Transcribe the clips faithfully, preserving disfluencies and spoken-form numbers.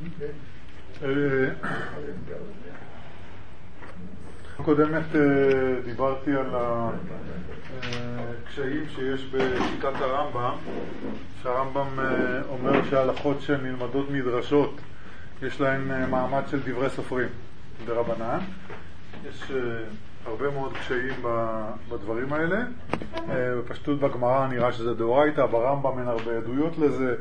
קודמת דיברתי על הקשיים שיש בשיטת הרמב"ם, שהרמב"ם אומר שההלכות שנלמדות מדרשות יש להן מעמד של דברי סופרים דרבנן. יש הרבה מאוד קשיים בדברים האלה. בפשטות בגמרא נראה שזה דאורייתא, ברמב"ם אין הרבה עדויות לזה.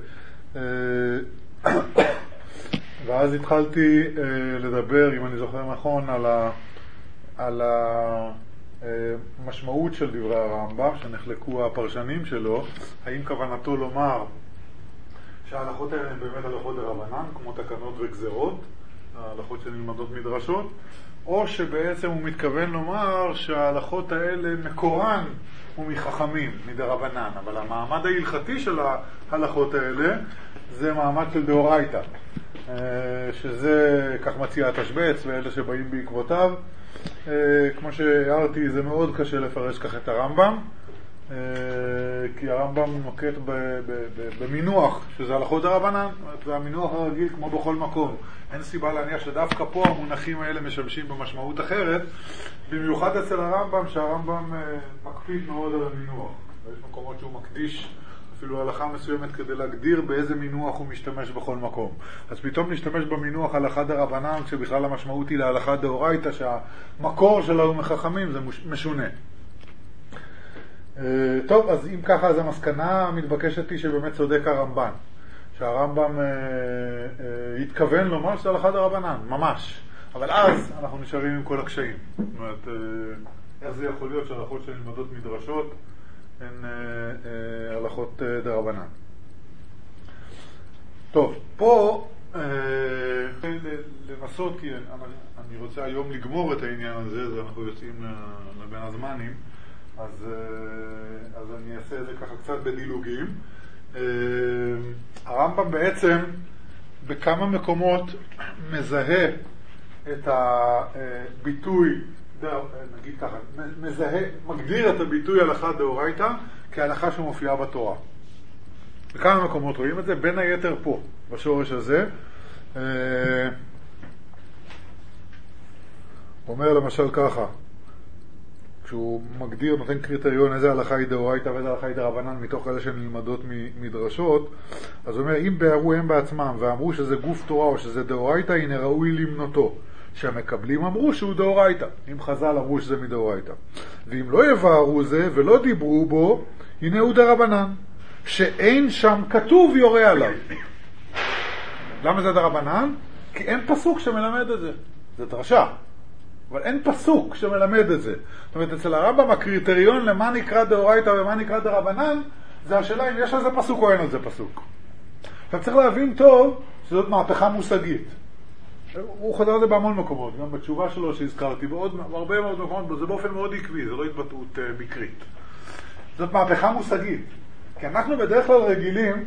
ואז התחלתי לדבר, אם אני זוכר נכון, על ה... על המשמעות של דברי הרמב"ם שנחלקו הפרשנים שלו, האם כוונתו לומר שההלכות האלה הן באמת הלכות דרבנן כמו תקנות וגזרות, ההלכות שנלמדות מדרשות, או שבעצם הוא מתכוון לומר שההלכות האלה מקורן ומחכמים מדרבנן, אבל המעמד ההלכתי של ההלכות האלה זה מעמד של דאורייתא, שזה כך מציע התשבץ ואלה שבאים בעקבותיו. כמו שהערתי, זה מאוד קשה לפרש כך את הרמב"ם, כי הרמב"ם נוקט במינוח שזה הלכות דרבנן, והמינוח הרגיל כמו בכל מקום. אין סיבה להניח שדווקא פה המונחים האלה משמשים במשמעות אחרת, במיוחד אצל הרמב"ם, שהרמב"ם מקפיד מאוד על המינוח. ויש מקומות שהוא מקדיש אפילו הלכה מסוימת כדי להגדיר באיזה מינוח הוא משתמש בכל מקום. אז פתאום נשתמש במינוח הלכה דרבנן, כשבכלל המשמעות היא להלכה דאורייתא, שהמקור שלה הוא מחכמים, זה משונה. טוב, אז אם ככה, אז המסקנה המתבקשת היא שבאמת צודק הרמב"ן, שהרמב"ם התכוון לומר שזה הלכה דרבנן, ממש. אבל אז אנחנו נשארים עם כל הקשיים. זאת אומרת, איך זה יכול להיות שההלכות שנלמדות מדרשות הן הלכות דרבנן? טוב, פה לנסות, כי אני רוצה היום לגמור את העניין הזה, אז אנחנו יוצאים לבין הזמנים, אז, אז אני אעשה את זה ככה קצת בדילוגים. הרמב"ם בעצם בכמה מקומות מזהה את הביטוי, נגיד ככה, מזהה, מגדיר את הביטוי הלכה דאורייתא כהלכה שמופיעה בתורה. בכמה מקומות רואים את זה, בין היתר פה, בשורש הזה. הוא אומר למשל ככה, כשהוא מגדיר, נותן קריטריון איזה הלכה היא דאורייתא ואיזה הלכה היא דרבנן מתוך אלה שנלמדות מדרשות, אז הוא אומר, אם בארו הם בעצמם ואמרו שזה גוף תורה או שזה דאורייתא, הנה ראוי למנותו. שהמקבלים אמרו שהוא דאורייתא, אם חז"ל אמרו שזה מדאורייתא. ואם לא יבארו זה ולא דיברו בו, הנה הוא דרבנן, שאין שם כתוב יורה עליו. למה זה דרבנן? כי אין פסוק שמלמד את זה. זה דרשה, אבל אין פסוק שמלמד את זה. זאת אומרת, אצל הרמב"ם הקריטריון למה נקרא דאורייתא ומה נקרא דרבנן, זה השאלה אם יש על זה פסוק או אין על זה פסוק. עכשיו צריך להבין טוב שזאת מהפכה מושגית. הוא חזר זה בהמון מקומות, גם בתשובה שלו שהזכרתי, בעוד הרבה מאוד מקומות, זה באופן מאוד עקבי, זה לא התבטאות מקרית. זאת מהפכה מושגית, כי אנחנו בדרך כלל רגילים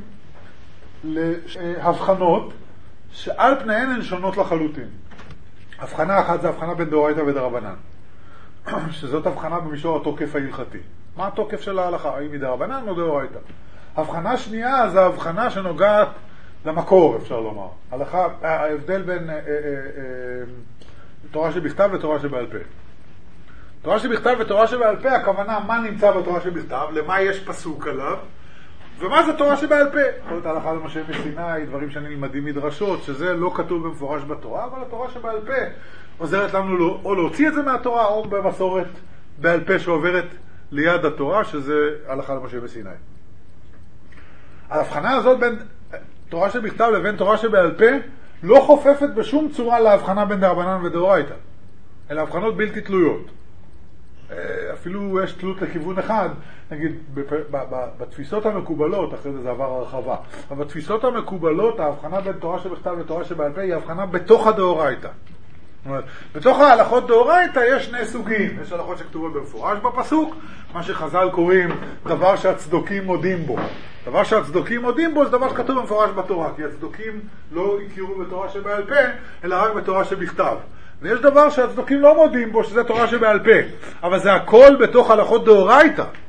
להבחנות שעל פניהן הן שונות לחלוטין. הבחנה אחת זה הבחנה בין דאורייתא ודרבנן, שזאת הבחנה במישור התוקף ההלכתי. מה התוקף של ההלכה? האם היא דרבנן או דאורייתא? הבחנה שנייה זה הבחנה שנוגעת למקור, אפשר לומר. הלכה, ההבדל בין אה, אה, אה, תורה שבכתב ותורה שבעל פה. תורה שבכתב ותורה שבעל פה, הכוונה מה נמצא בתורה שבכתב, למה יש פסוק עליו, ומה זה תורה שבעל פה. יכול להיות ההלכה למשה מסיני, דברים שנלמדים מדרשות, שזה לא כתוב במפורש בתורה, אבל התורה שבעל פה עוזרת לנו לא, או להוציא את זה מהתורה, או במסורת בעל פה שעוברת ליד התורה, שזה הלכה למשה מסיני. ההבחנה הזאת בין תורה שבכתב לבין תורה שבעל פה לא חופפת בשום צורה להבחנה בין דרבנן ודאורייתא, אלא הבחנות בלתי תלויות. אפילו יש תלות לכיוון אחד, נגיד בתפיסות המקובלות, אחרי זה זה עבר הרחבה, אבל בתפיסות המקובלות ההבחנה בין תורה שבכתב לתורה שבעל פה היא הבחנה בתוך הדאורייתא. בתוך ההלכות דאורייתא יש שני סוגים. יש הלכות שכתובות במפורש בפסוק, מה שחז"ל קוראים דבר שהצדוקים מודים בו. דבר שהצדוקים מודים בו זה דבר שכתוב במפורש בתורה, כי הצדוקים לא הכירו בתורה שבעל פה, אלא רק בתורה שבכתב. ויש דבר שהצדוקים לא מודים בו, שזה תורה שבעל פה. אבל זה הכל בתוך הלכות דאורייתא.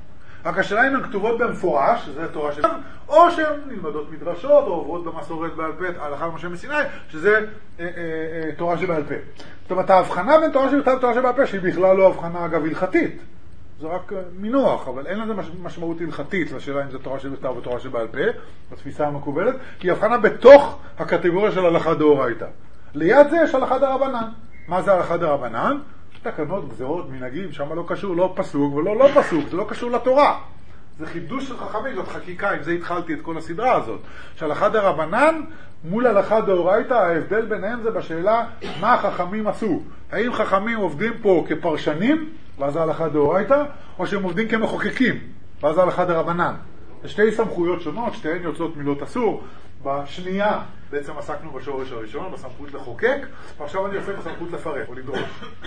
רק השאלה אם הן כתובות במפורש, שזה תורה של... או שהן נלמדות מדרשות, או עוברות במסורת בעל פה, הלכה למשה מסיני, שזה אה, אה, אה, תורה שבעל פה. זאת אומרת, ההבחנה בין תורה שבכתב ותורה שבעל פה, שהיא בכלל לא הבחנה אגב הלכתית. זה רק מינוח, אבל אין לזה משמעות הלכתית לשאלה אם זה תורה שבכתב ותורה שבעל פה, בתפיסה המקובלת, כי היא הבחנה בתוך הקטגוריה של הלכה דאורייתא. ליד זה יש הלכה דרבנן. מה זה הלכה דרבנן? תקנות, גזרות, מנהגים, שם לא קשור, לא פסוק ולא לא פסוק, זה לא קשור לתורה. זה חידוש של חכמים, זאת חקיקה, עם זה התחלתי את כל הסדרה הזאת. שהלכה דרבנן מול הלכה דאורייתא, ההבדל ביניהם זה בשאלה מה החכמים עשו. האם חכמים עובדים פה כפרשנים, ואז זה הלכה דאורייתא, או שהם עובדים כמחוקקים, ואז זה הלכה דרבנן. זה שתי סמכויות שונות, שתיהן יוצאות מילות אסור. בשנייה בעצם עסקנו בשורש הראשון, בסמכות לחוקק, ועכשיו אני עושה בסמכות לפרק או לדרוש.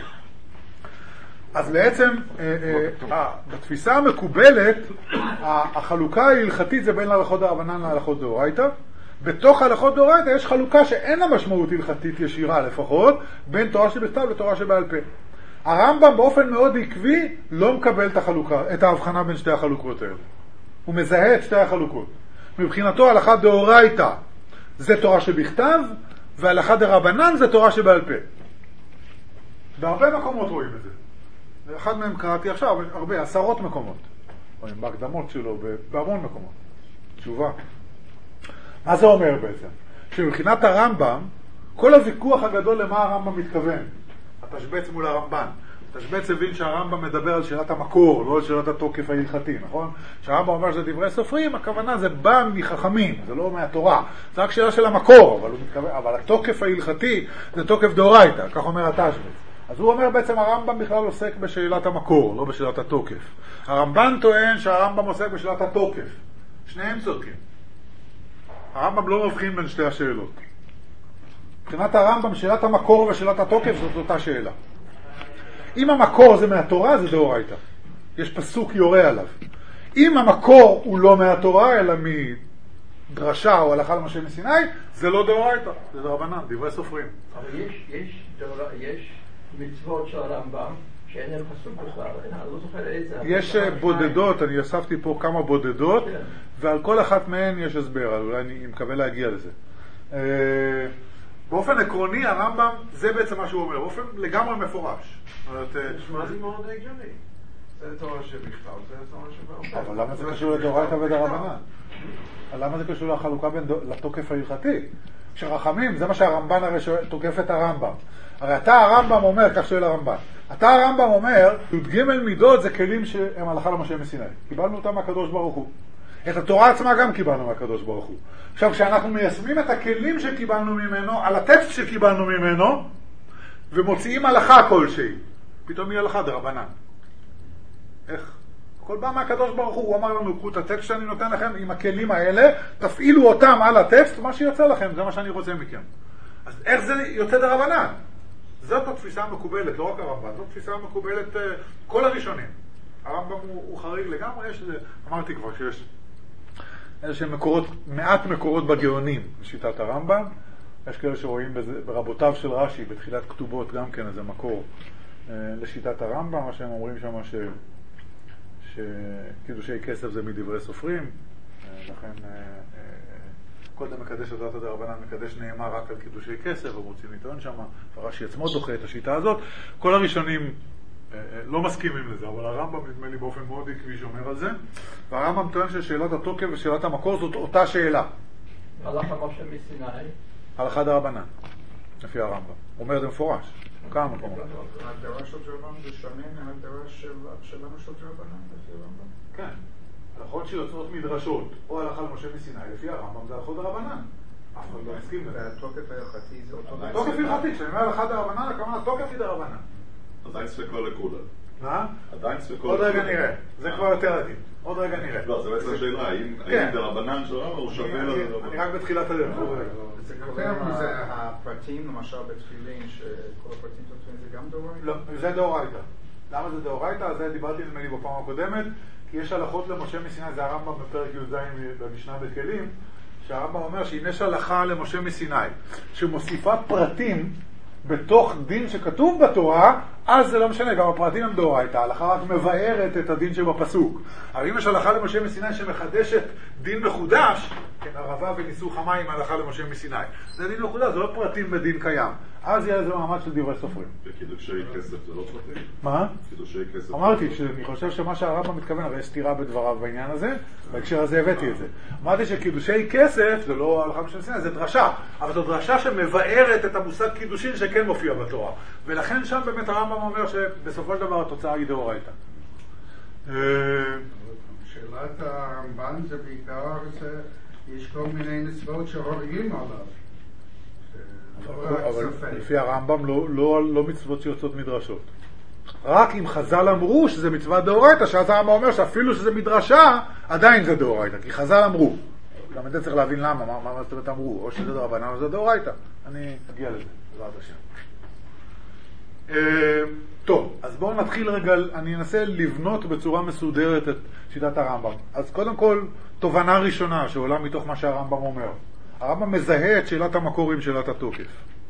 אז בעצם בתפיסה המקובלת החלוקה ההלכתית זה בין הלכות דרבנן להלכות דאורייתא. בתוך הלכות דאורייתא יש חלוקה שאין לה משמעות הלכתית ישירה לפחות בין תורה שבכתב לתורה שבעל פה. הרמב"ם באופן מאוד עקבי לא מקבל את החלוקה, את ההבחנה בין שתי החלוקות האלה. הוא מזהה את שתי החלוקות. מבחינתו הלכה דאורייתא זה תורה שבכתב, והלכה דרבנן זה תורה שבעל פה. בהרבה מקומות רואים את זה. אחד מהם קראתי עכשיו, הרבה, עשרות מקומות. בהקדמות שלו, בהמון מקומות. תשובה. מה זה אומר בעצם? שמבחינת הרמב"ם, כל הוויכוח הגדול למה הרמב"ם מתכוון. התשבץ מול הרמב"ן. התשבץ הבין שהרמב"ם מדבר על שאלת המקור, לא על שאלת התוקף ההלכתי, נכון? שהרמב"ם אומר שזה דברי סופרים, הכוונה זה בא מחכמים, זה לא מהתורה. זה רק שאלה של המקור, אבל, הוא מתכוון, אבל התוקף ההלכתי זה תוקף דאורייתא, כך אומר התשבץ. אז הוא אומר בעצם הרמב"ם בכלל עוסק בשאלת המקור, לא בשאלת התוקף. הרמב"ן טוען שהרמב"ם עוסק בשאלת התוקף. שניהם צודקים. הרמב"ם לא מבחין בין שתי השאלות. מבחינת הרמב"ם שאלת המקור ושאלת התוקף זאת אותה שאלה. אם המקור זה מהתורה זה דאורייתא. יש פסוק יורה עליו. אם המקור הוא לא מהתורה אלא מדרשה או הלכה למשה מסיני, זה לא דאורייתא, זה דרבנן, דברי סופרים. אבל יש, יש, דאורא, יש מצוות של הרמב"ם שאין להם פסוק בכלל, אני לא זוכר איזה. יש בודדות, אני אספתי פה כמה בודדות, ועל כל אחת מהן יש הסבר, אולי אני מקווה להגיע לזה. באופן עקרוני הרמב"ם זה בעצם מה שהוא אומר, באופן לגמרי מפורש. נשמע לי מאוד הגיוני. זה תורה שבכתב, זה תורה שבעל פה. אבל למה זה קשור לדאורייתא ודרבנן? למה זה קשור לחלוקה בין לתוקף ההלכתי? שרחמים, זה מה שהרמב"ן הרי תוקף את הרמב"ם. הרי אתה הרמב"ם אומר, כך שואל הרמב"ן, אתה הרמב"ם אומר, י"ג מידות זה כלים שהם הלכה למשה מסיני. קיבלנו אותם מהקדוש ברוך הוא. את התורה עצמה גם קיבלנו מהקדוש ברוך הוא. עכשיו, כשאנחנו מיישמים את הכלים שקיבלנו ממנו, על הטקסט שקיבלנו ממנו, ומוציאים הלכה כלשהי, פתאום היא הלכה דרבנן. איך? כל בא מהקדוש ברוך הוא, הוא אמר לנו, קחו את הטקסט שאני נותן לכם עם הכלים האלה, תפעילו אותם על הטקסט, מה שיוצא לכם, זה מה שאני רוצה מכם. אז איך זה יוצא דרבנן? זאת התפיסה המקובלת, לא רק הרמב"ן, זאת התפיסה המקובלת כל הראשונים. הרמב"ם הוא, הוא חריג לגמרי, יש, אמרתי כבר שיש איזה מקורות, מעט מקורות בגאונים בשיטת הרמב"ם, יש כאלה שרואים בזה, ברבותיו של רש"י, בתחילת כתובות גם כן איזה מקור אה, לשיטת הרמב"ם, מה שהם אומרים שם ש... שקידושי כסף זה מדברי סופרים, אה, לכן אה, אה, קודם מקדש את דעת דרבנן, מקדש נאמר רק על קידושי כסף, ורוצים לטעון שם, ורש"י עצמו דוחה את השיטה הזאת. כל הראשונים לא מסכימים לזה, אבל הרמב"ם נדמה לי באופן מאוד עקבי שאומר על זה, והרמב"ם טוען ששאלת התוקף ושאלת המקור זאת אותה שאלה. הלכה משה מסיני? הלכה דרבנן, לפי הרמב"ם. הוא אומר את זה מפורש, כמה מקומות. ההגדרה של דרבנן זה שונה מההגדרה שלנו של דרבנן לפי הרמב"ם? כן. הלכות שיוצאות מדרשות, או הלכה למשה מסיני, לפי הרמב"ם זה הלכות דרבנן. אף אחד לא מסכים לזה. והתוקף ההלכתי זה אותו דבר. תוקף הלכתי, כשאני אומר הלכה דרבנן, הכוונה תוקף היא דרבנן. עדיין ספקו לכולה. מה? עדיין ספקו עוד רגע נראה, זה כבר יותר עדין. עוד רגע נראה. לא, זה בעצם השאלה, האם דרבנן של הרמב"ם הוא שווה לדרבנן? אני רק בתחילת הדרך. זה יותר מזה הפרטים, למשל בתפילין, שכל הפרטים של התפילין זה גם דאורייתא? לא, זה דאורייתא. למה זה דאורייתא? על זה דיברתי נדמה לי בפעם הקודמת, כי יש הלכות למשה מסיני, זה הרמב"ם בפרק י"ז במשנה בכלים, שהרמב"ם אומר שאם יש הלכה למשה מסיני, שמוסיפה פרטים בתוך דין שכתוב בתורה, אז זה לא משנה, גם הפרטים הם דאורייתא, ההלכה רק מבארת את הדין שבפסוק. אבל אם יש הלכה למשה מסיני שמחדשת דין מחודש, כן, ערבה וניסוך המים, הלכה למשה מסיני. זה דין מחודש, זה לא פרטים בדין קיים. אז יהיה לזה מעמד של דברי סופרים. וקידושי כסף זה לא פרטים? מה? קידושי כסף. אמרתי שאני חושב שמה שהרמב"ם מתכוון, הרי יש סתירה בדבריו בעניין הזה, בהקשר הזה הבאתי את זה. אמרתי שקידושי כסף זה לא הלכה למשה מסיני, זה דרשה. אבל זו דרשה שמבארת את המושג קידושין שכן מופיע בתורה. ולכן שם באמת הרמב"ם אומר שבסופו של דבר התוצאה היא דאורייתא. שאלת הרמב"ן זה בעיקר, יש כל מיני מצוות שהורגים עליו. אבל לפי הרמב"ם לא מצוות שיוצאות מדרשות. רק אם חז"ל אמרו שזה מצווה דאורייתא, שאז הרמב"ם אומר שאפילו שזה מדרשה, עדיין זה דאורייתא, כי חז"ל אמרו. גם את זה צריך להבין למה, מה זאת אומרת אמרו, או שזה דרבנן או שזה דאורייתא. אני אגיע לזה, בעזרת השם. טוב, אז בואו נתחיל רגע, אני אנסה לבנות בצורה מסודרת את שיטת הרמב"ם. אז קודם כל, תובנה ראשונה שעולה מתוך מה שהרמב"ם אומר. הרמב"ם מזהה את שאלת המקור עם שאלת התוקף.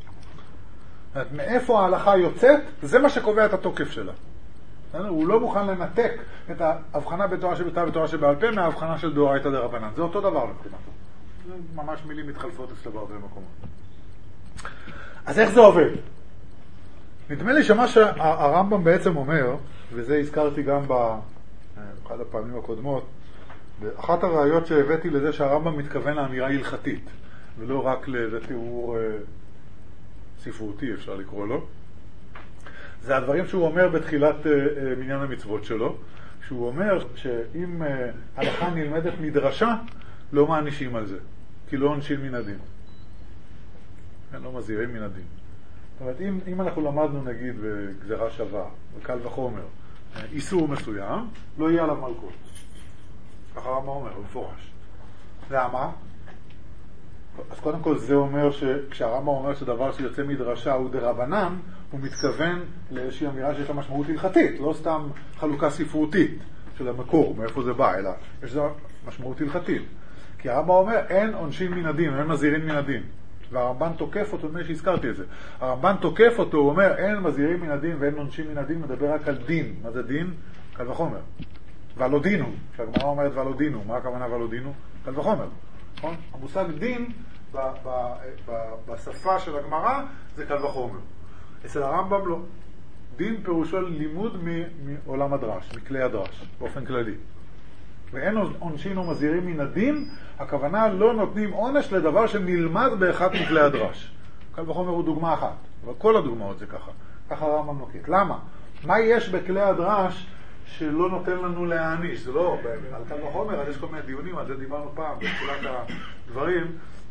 מאיפה ההלכה יוצאת, זה מה שקובע את התוקף שלה. הוא לא מוכן לנתק את ההבחנה בתורה שבכתב ותורה שבעל פה מההבחנה של דאורייתא דרבנן. זה אותו דבר מבחינתו. זה ממש מילים מתחלפות אצלו בהרבה מקומות. אז איך זה עובד? נדמה לי שמה שהרמב"ם בעצם אומר, וזה הזכרתי גם באחד הפעמים הקודמות, אחת הראיות שהבאתי לזה שהרמב"ם מתכוון לאמירה הלכתית, ולא רק לאיזה תיאור אה, ספרותי אפשר לקרוא לו, זה הדברים שהוא אומר בתחילת אה, אה, מניין המצוות שלו, שהוא אומר שאם אה, הלכה נלמדת מדרשה, לא מענישים על זה, כי לא עונשים מן הדין. לא מזהירים מן הדין. זאת אומרת, אם, אם אנחנו למדנו נגיד בגזרה שווה, בקל וחומר, איסור מסוים, לא יהיה עליו מלכות. ככה הרמב"ם אומר, במפורש. למה? אז קודם כל זה אומר שכשהרמב"ם אומר שדבר שיוצא מדרשה הוא דרבנן, הוא מתכוון לאיזושהי אמירה שיש לה משמעות הלכתית, לא סתם חלוקה ספרותית של המקור, מאיפה זה בא, אלא יש לזה משמעות הלכתית. כי הרמב"ם אומר, אין עונשים מן הדין, אין מזהירים מן הדין. והרמב"ן תוקף אותו, מי שהזכרתי את זה. הרמב"ן תוקף אותו, הוא אומר, אין מזהירים מן הדין ואין עונשים מן הדין, מדבר רק על דין. מה זה דין? קל וחומר. ולא דינו. כשהגמרא אומרת ולא דינו, מה הכוונה ולא דינו? קל וחומר. נכון? המושג דין ב- ב- ב- בשפה של הגמרא זה קל וחומר. אצל הרמב"ם לא. דין פירושו לימוד מעולם הדרש, מכלי הדרש, באופן כללי. ואין עונשין או מזהירים מן הדין, הכוונה לא נותנים עונש לדבר שנלמד באחד מכלי הדרש. קל וחומר הוא דוגמה אחת, אבל כל הדוגמאות זה ככה. ככה הרמב"ם נוקט. למה? מה יש בכלי הדרש שלא נותן לנו להעניש? זה לא, על קל וחומר, אז יש כל מיני דיונים, על זה דיברנו פעם, בתחילת הדברים.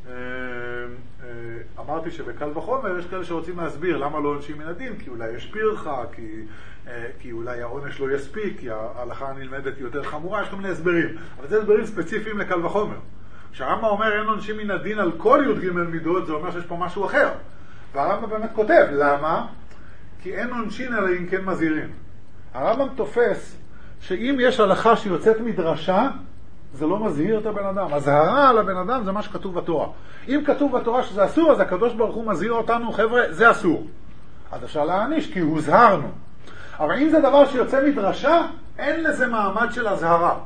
אמרתי שבקל וחומר יש כאלה שרוצים להסביר למה לא עונשים מן הדין, כי אולי יש פרחה, כי, כי אולי העונש לא יספיק, כי ההלכה הנלמדת היא יותר חמורה, יש כל מיני הסברים. אבל זה הסברים ספציפיים לקל וחומר. כשהרמב"ם אומר אין עונשים מן הדין על כל י"ג מידות, זה אומר שיש פה משהו אחר. והרמב"ם באמת כותב, למה? כי אין עונשין אלא אם כן מזהירים. הרמב"ם תופס שאם יש הלכה שיוצאת מדרשה, זה לא מזהיר את הבן אדם. הזהרה על הבן אדם זה מה שכתוב בתורה. אם כתוב בתורה שזה אסור, אז הקדוש ברוך הוא מזהיר אותנו, חבר'ה, זה אסור. אז אפשר להעניש, כי הוזהרנו. אבל אם זה דבר שיוצא מדרשה, אין לזה מעמד של הזהרה.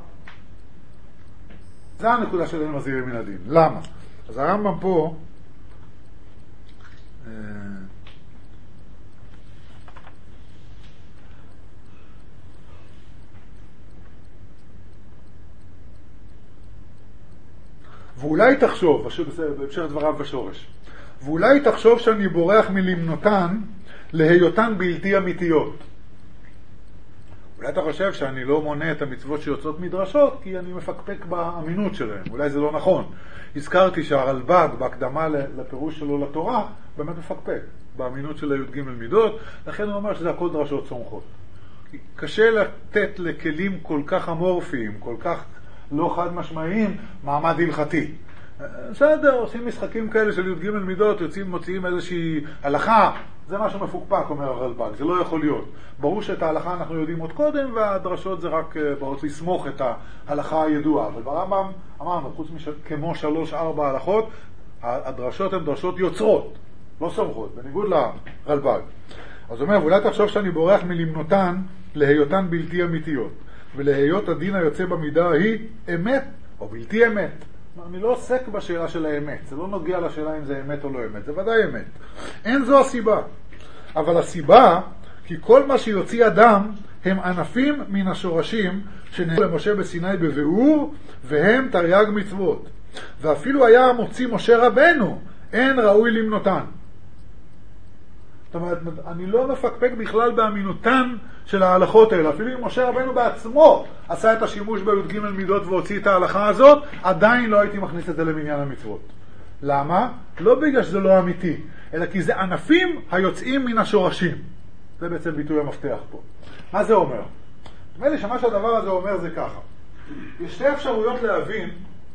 זה הנקודה של אין מזהירים מן הדין. למה? אז הרמב"ם פה ואולי תחשוב, בהמשך דבריו בשורש, ואולי תחשוב שאני בורח מלמנותן להיותן בלתי אמיתיות. אולי אתה חושב שאני לא מונה את המצוות שיוצאות מדרשות, כי אני מפקפק באמינות שלהם. אולי זה לא נכון. הזכרתי שהרלב"ג, בהקדמה לפירוש שלו לתורה, באמת מפקפק באמינות של הי"ג מידות, לכן הוא אומר שזה הכל דרשות סומכות. קשה לתת לכלים כל כך אמורפיים, כל כך לא חד משמעיים, מעמד הלכתי. בסדר, עושים משחקים כאלה של י"ג מידות, יוצאים, מוציאים איזושהי הלכה, זה משהו מפוקפק, אומר הרלב"ג, זה לא יכול להיות. ברור שאת ההלכה אנחנו יודעים עוד קודם, והדרשות זה רק באות לסמוך את ההלכה הידועה. אבל ברמב"ם אמרנו, חוץ מכמו שלוש ארבע הלכות, הדרשות הן דרשות יוצרות. לא סומכות, בניגוד לרלב"ג. אז הוא אומר, אולי תחשוב שאני בורח מלמנותן להיותן בלתי אמיתיות, ולהיות הדין היוצא במידה ההיא אמת או בלתי אמת. אני לא עוסק בשאלה של האמת, זה לא נוגע לשאלה אם זה אמת או לא אמת, זה ודאי אמת. אין זו הסיבה. אבל הסיבה, כי כל מה שיוציא אדם הם ענפים מן השורשים שנאמרו למשה בסיני בביאור, והם תרי"ג מצוות. ואפילו היה מוציא משה רבנו, אין ראוי למנותן. זאת אומרת, אני לא מפקפק בכלל באמינותן של ההלכות האלה. אפילו אם משה רבנו בעצמו עשה את השימוש בי"ג מידות והוציא את ההלכה הזאת, עדיין לא הייתי מכניס את זה למניין המצוות. למה? לא בגלל שזה לא אמיתי, אלא כי זה ענפים היוצאים מן השורשים. זה בעצם ביטוי המפתח פה. מה זה אומר? נדמה לי שמה שהדבר הזה אומר זה ככה. יש שתי אפשרויות להבין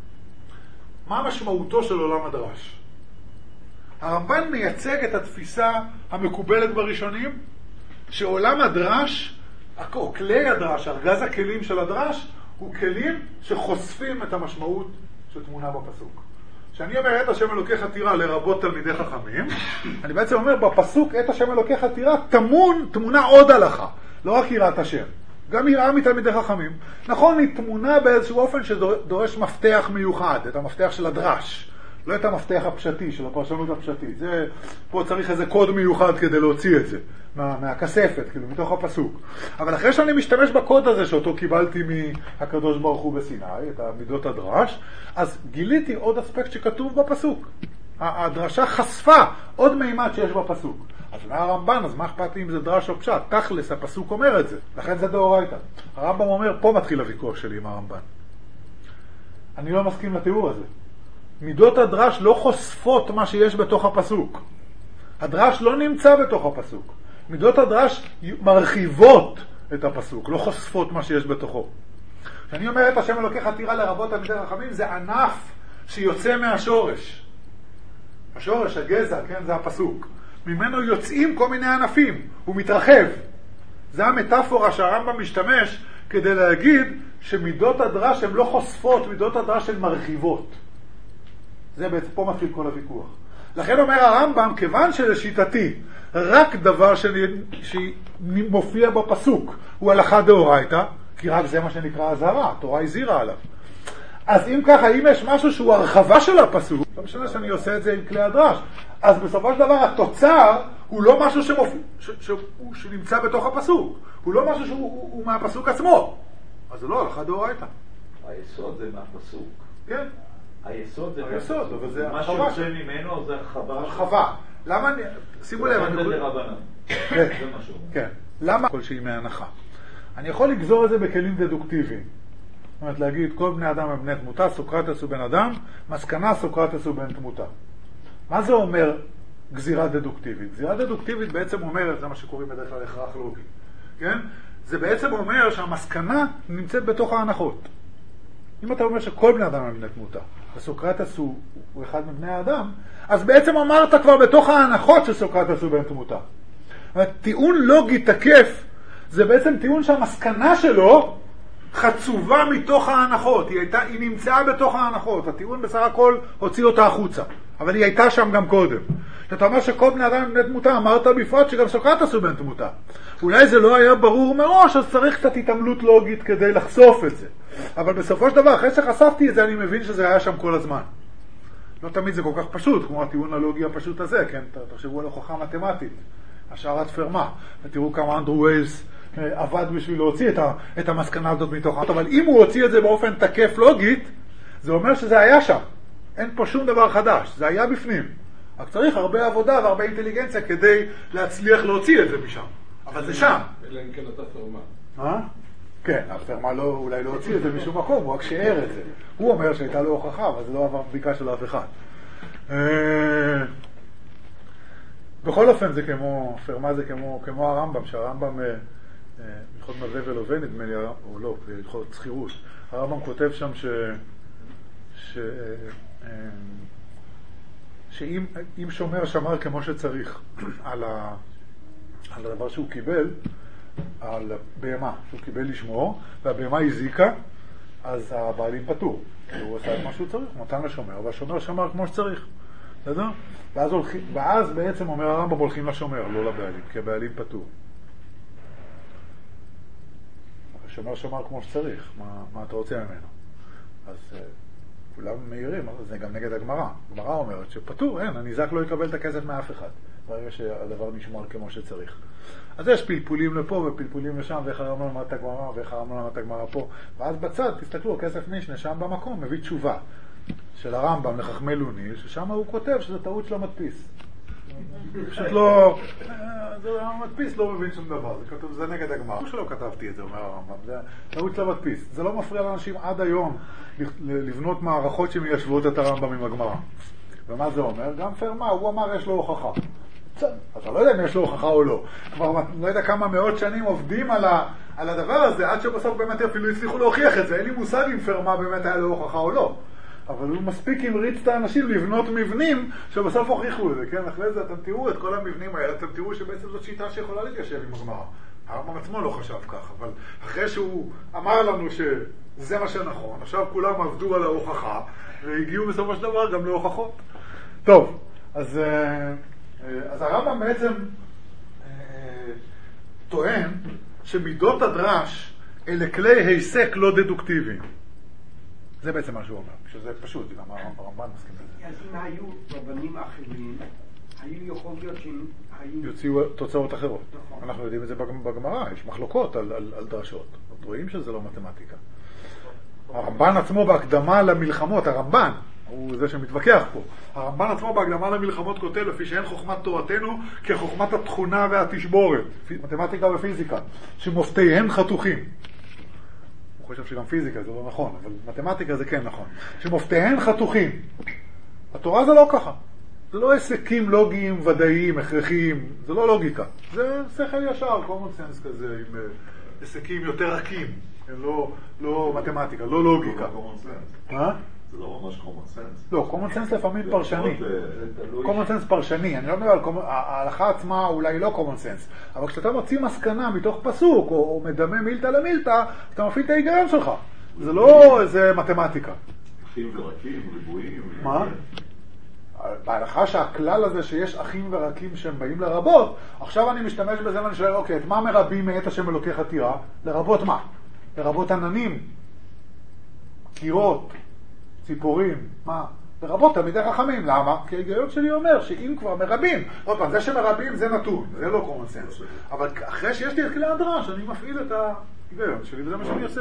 מה משמעותו של עולם הדרש. הרמב"ן מייצג את התפיסה המקובלת בראשונים, שעולם הדרש, או כלי הדרש, ארגז הכלים של הדרש, הוא כלים שחושפים את המשמעות שטמונה בפסוק. כשאני אומר את השם אלוקיך תירא לרבות תלמידי חכמים, אני בעצם אומר בפסוק את השם אלוקיך תירא תמון, תמונה עוד הלכה, לא רק יראת השם, גם יראה מתלמידי חכמים. נכון, היא תמונה באיזשהו אופן שדורש מפתח מיוחד, את המפתח של הדרש, לא את המפתח הפשטי של הפרשנות הפשטית. זה, פה צריך איזה קוד מיוחד כדי להוציא את זה מה, מהכספת, כאילו, מתוך הפסוק. אבל אחרי שאני משתמש בקוד הזה שאותו קיבלתי מהקדוש ברוך הוא בסיני, את המידות הדרש, אז גיליתי עוד אספקט שכתוב בפסוק. הדרשה חשפה עוד מימד שיש בפסוק. אז מה הרמב"ן, אז מה אכפת לי אם זה דרש או פשט? תכלס, הפסוק אומר את זה. לכן זה דאורייתא. הרמב"ם אומר, פה מתחיל הוויכוח שלי עם הרמב"ן. אני לא מסכים לתיאור הזה. מידות הדרש לא חושפות מה שיש בתוך הפסוק. הדרש לא נמצא בתוך הפסוק. מידות הדרש מרחיבות את הפסוק, לא חושפות מה שיש בתוכו. כשאני אומר את השם אלוקיך תירא לרבות תלמידי חכמים, זה ענף שיוצא מהשורש. השורש, הגזע, כן, זה הפסוק. ממנו יוצאים כל מיני ענפים, הוא מתרחב. זה המטאפורה שהרמב"ם משתמש כדי להגיד שמידות הדרש הן לא חושפות, מידות הדרש הן מרחיבות. זה בעצם פה מתחיל כל הוויכוח. לכן אומר הרמב"ם, כיוון שלשיטתי רק דבר שמופיע בפסוק הוא הלכה דאורייתא, כי רק זה מה שנקרא הזהרה, התורה הזהירה עליו. אז אם ככה, אם יש משהו שהוא הרחבה של הפסוק, לא משנה שאני עושה את זה עם כלי הדרש, אז בסופו של דבר התוצר הוא לא משהו שמופיע, ש, ש, שנמצא בתוך הפסוק, הוא לא משהו שהוא הוא, הוא מהפסוק עצמו, אז זה לא הלכה דאורייתא. היסוד זה מהפסוק. כן. היסוד זה היסוד, אבל זה מה שיוצא ממנו זה הרחבה. הרחבה. למה אני... שימו לב, זה לרבנן. זה משהו. כן. למה? כל שהיא מהנחה. אני יכול לגזור את זה בכלים דדוקטיביים. זאת אומרת, להגיד, כל בני אדם הם בני תמותה, סוקרטס הוא בן אדם, מסקנה סוקרטס הוא בן תמותה. מה זה אומר גזירה דדוקטיבית? גזירה דדוקטיבית בעצם אומרת, זה מה שקוראים בדרך כלל הכרח לוגי. כן? זה בעצם אומר שהמסקנה נמצאת בתוך ההנחות. אם אתה אומר שכל בני אדם הם בני תמותה, וסוקרטס הוא, הוא אחד מבני האדם, אז בעצם אמרת כבר בתוך ההנחות שסוקרטס הוא בן תמותה. טיעון לוגי תקף, זה בעצם טיעון שהמסקנה שלו חצובה מתוך ההנחות, היא, הייתה, היא נמצאה בתוך ההנחות, הטיעון בסך הכל הוציא אותה החוצה, אבל היא הייתה שם גם קודם. כשאתה אומר שכל בני אדם הם בני תמותה, אמרת בפרט שגם סוקרטס הוא בן תמותה. אולי זה לא היה ברור מראש, אז צריך קצת התעמלות לוגית כדי לחשוף את זה. אבל בסופו של דבר, אחרי שחשפתי את זה, אני מבין שזה היה שם כל הזמן. לא תמיד זה כל כך פשוט, כמו הטיעון הלוגי הפשוט הזה, כן? תחשבו על הוכחה מתמטית, השערת פרמה, ותראו כמה אנדרו ווילס עבד בשביל להוציא את, ה, את המסקנה הזאת מתוך. אבל אם הוא הוציא את זה באופן תקף לוגית, זה אומר שזה היה שם. אין פה שום דבר חדש, זה היה בפנים. רק צריך הרבה עבודה והרבה אינטליגנציה כדי להצליח להוציא את זה משם. אבל זה שם. אלא אם כן אתה פרמה. אה? כן, הפרמה לא, אולי לא הוציא את זה משום מקום, הוא רק שאר את זה. הוא אומר שהייתה לו הוכחה, אבל זה לא עבר בדיקה של אף אחד. בכל אופן זה כמו, פרמה זה כמו, כמו הרמב"ם, שהרמב"ם, הלכות מלווה ולווה נדמה לי, או לא, הלכות זכירות. הרמב"ם כותב שם ש... ש... שאם אם שומר שמר כמו שצריך על, ה, על הדבר שהוא קיבל, על בהמה שהוא קיבל לשמור, והבהמה הזיקה, אז הבעלים פטור. הוא עושה את מה שהוא צריך, נתן לשומר, והשומר שמר כמו שצריך. בסדר? ואז, הולכים, ואז בעצם אומר הרמב"ם הולכים לשומר, לא לבעלים, כי הבעלים פטור. השומר שומר כמו שצריך, מה, מה אתה רוצה ממנו? אז uh, כולם מהירים, זה גם נגד הגמרא. הגמרא אומרת שפטור, אין, הניזק לא יקבל את הכסף מאף אחד, ברגע שהדבר נשמר כמו שצריך. אז יש פלפולים לפה ופלפולים לשם, ואיך הרמב"ם למד את הגמרא, ואיך הרמב"ם למד את הגמרא פה. ואז בצד, תסתכלו, הכסף משנה שם במקום, מביא תשובה של הרמב"ם לחכמי לוני, ששם הוא כותב שזה טעות של המדפיס. פשוט לא, המדפיס לא מבין שום דבר, זה כתוב, זה נגד הגמרא. שלא כתבתי את זה, אומר הרמב"ם, זה טעות של המדפיס. זה לא מפריע לאנשים עד היום לבנות מערכות שמיישבות את הרמב"ם עם הגמרא. ומה זה אומר? גם פרמה, הוא אמר יש לו הוכחה. אתה לא יודע אם יש לו הוכחה או לא. כבר לא יודע כמה מאות שנים עובדים על, ה, על הדבר הזה, עד שבסוף באמת אפילו הצליחו להוכיח את זה. אין לי מושג אם פרמה באמת היה לו הוכחה או לא. אבל הוא מספיק המריץ את האנשים לבנות מבנים שבסוף הוכיחו את זה, כן? אחרי זה אתם תראו את כל המבנים האלה, אתם תראו שבעצם זאת שיטה שיכולה להתיישב עם הגמרא. הרמב"ם עצמו לא חשב כך, אבל אחרי שהוא אמר לנו שזה מה שנכון, עכשיו כולם עבדו על ההוכחה, והגיעו בסופו של דבר גם להוכחות. טוב, אז, אז הרמב"ם בעצם טוען שמידות הדרש אלה כלי היסק לא דדוקטיביים. זה בעצם מה שהוא אומר, שזה פשוט, גם הרמב"ן מסכים לזה. אז אם היו רבנים אחרים, היו יכול להיות שהם היו... יוציאו תוצאות אחרות. אנחנו יודעים את זה בגמרא, יש מחלוקות על, על, על דרשות. רואים שזה לא מתמטיקה. הרמב"ן עצמו בהקדמה למלחמות, הרמב"ן, הוא זה שמתווכח פה. הרמב"ן עצמו בהקדמה למלחמות כותב, לפי שאין חוכמת תורתנו כחוכמת התכונה והתשבורת, מתמטיקה ופיזיקה, שמופתיהם חתוכים. הוא חושב שגם פיזיקה זה לא נכון, אבל מתמטיקה זה כן נכון. שמופתיהם חתוכים. התורה זה לא ככה. זה לא עסקים לוגיים, ודאיים, הכרחיים. זה לא לוגיקה. זה שכל ישר, common sense כזה, עם עסקים יותר רכים. לא, לא מתמטיקה, לא לוגיקה. זה לא common sense. מה? זה לא ממש common sense. לא, common sense לפעמים פרשני. common sense פרשני. אני לא אומר על ההלכה עצמה אולי לא common sense. אבל כשאתה מוציא מסקנה מתוך פסוק, או מדמה מילתא למילתא, אתה מפעיל את ההיגיון שלך. זה לא איזה מתמטיקה. אחים ורקים, ריבועים. מה? בהלכה שהכלל הזה שיש אחים ורקים שהם באים לרבות, עכשיו אני משתמש בזה ואני שואל, אוקיי, את מה מרבים מאת השם אלוקי חתירה? לרבות מה? לרבות עננים, קירות, ציפורים, מה? לרבות תלמידי חכמים. למה? כי ההיגיון שלי אומר שאם כבר מרבים, עוד פעם, זה שמרבים זה נתון, זה לא common sense. אבל אחרי שיש לי את כלי הדרש, אני מפעיל את ההיגיון שלי, וזה מה שאני עושה.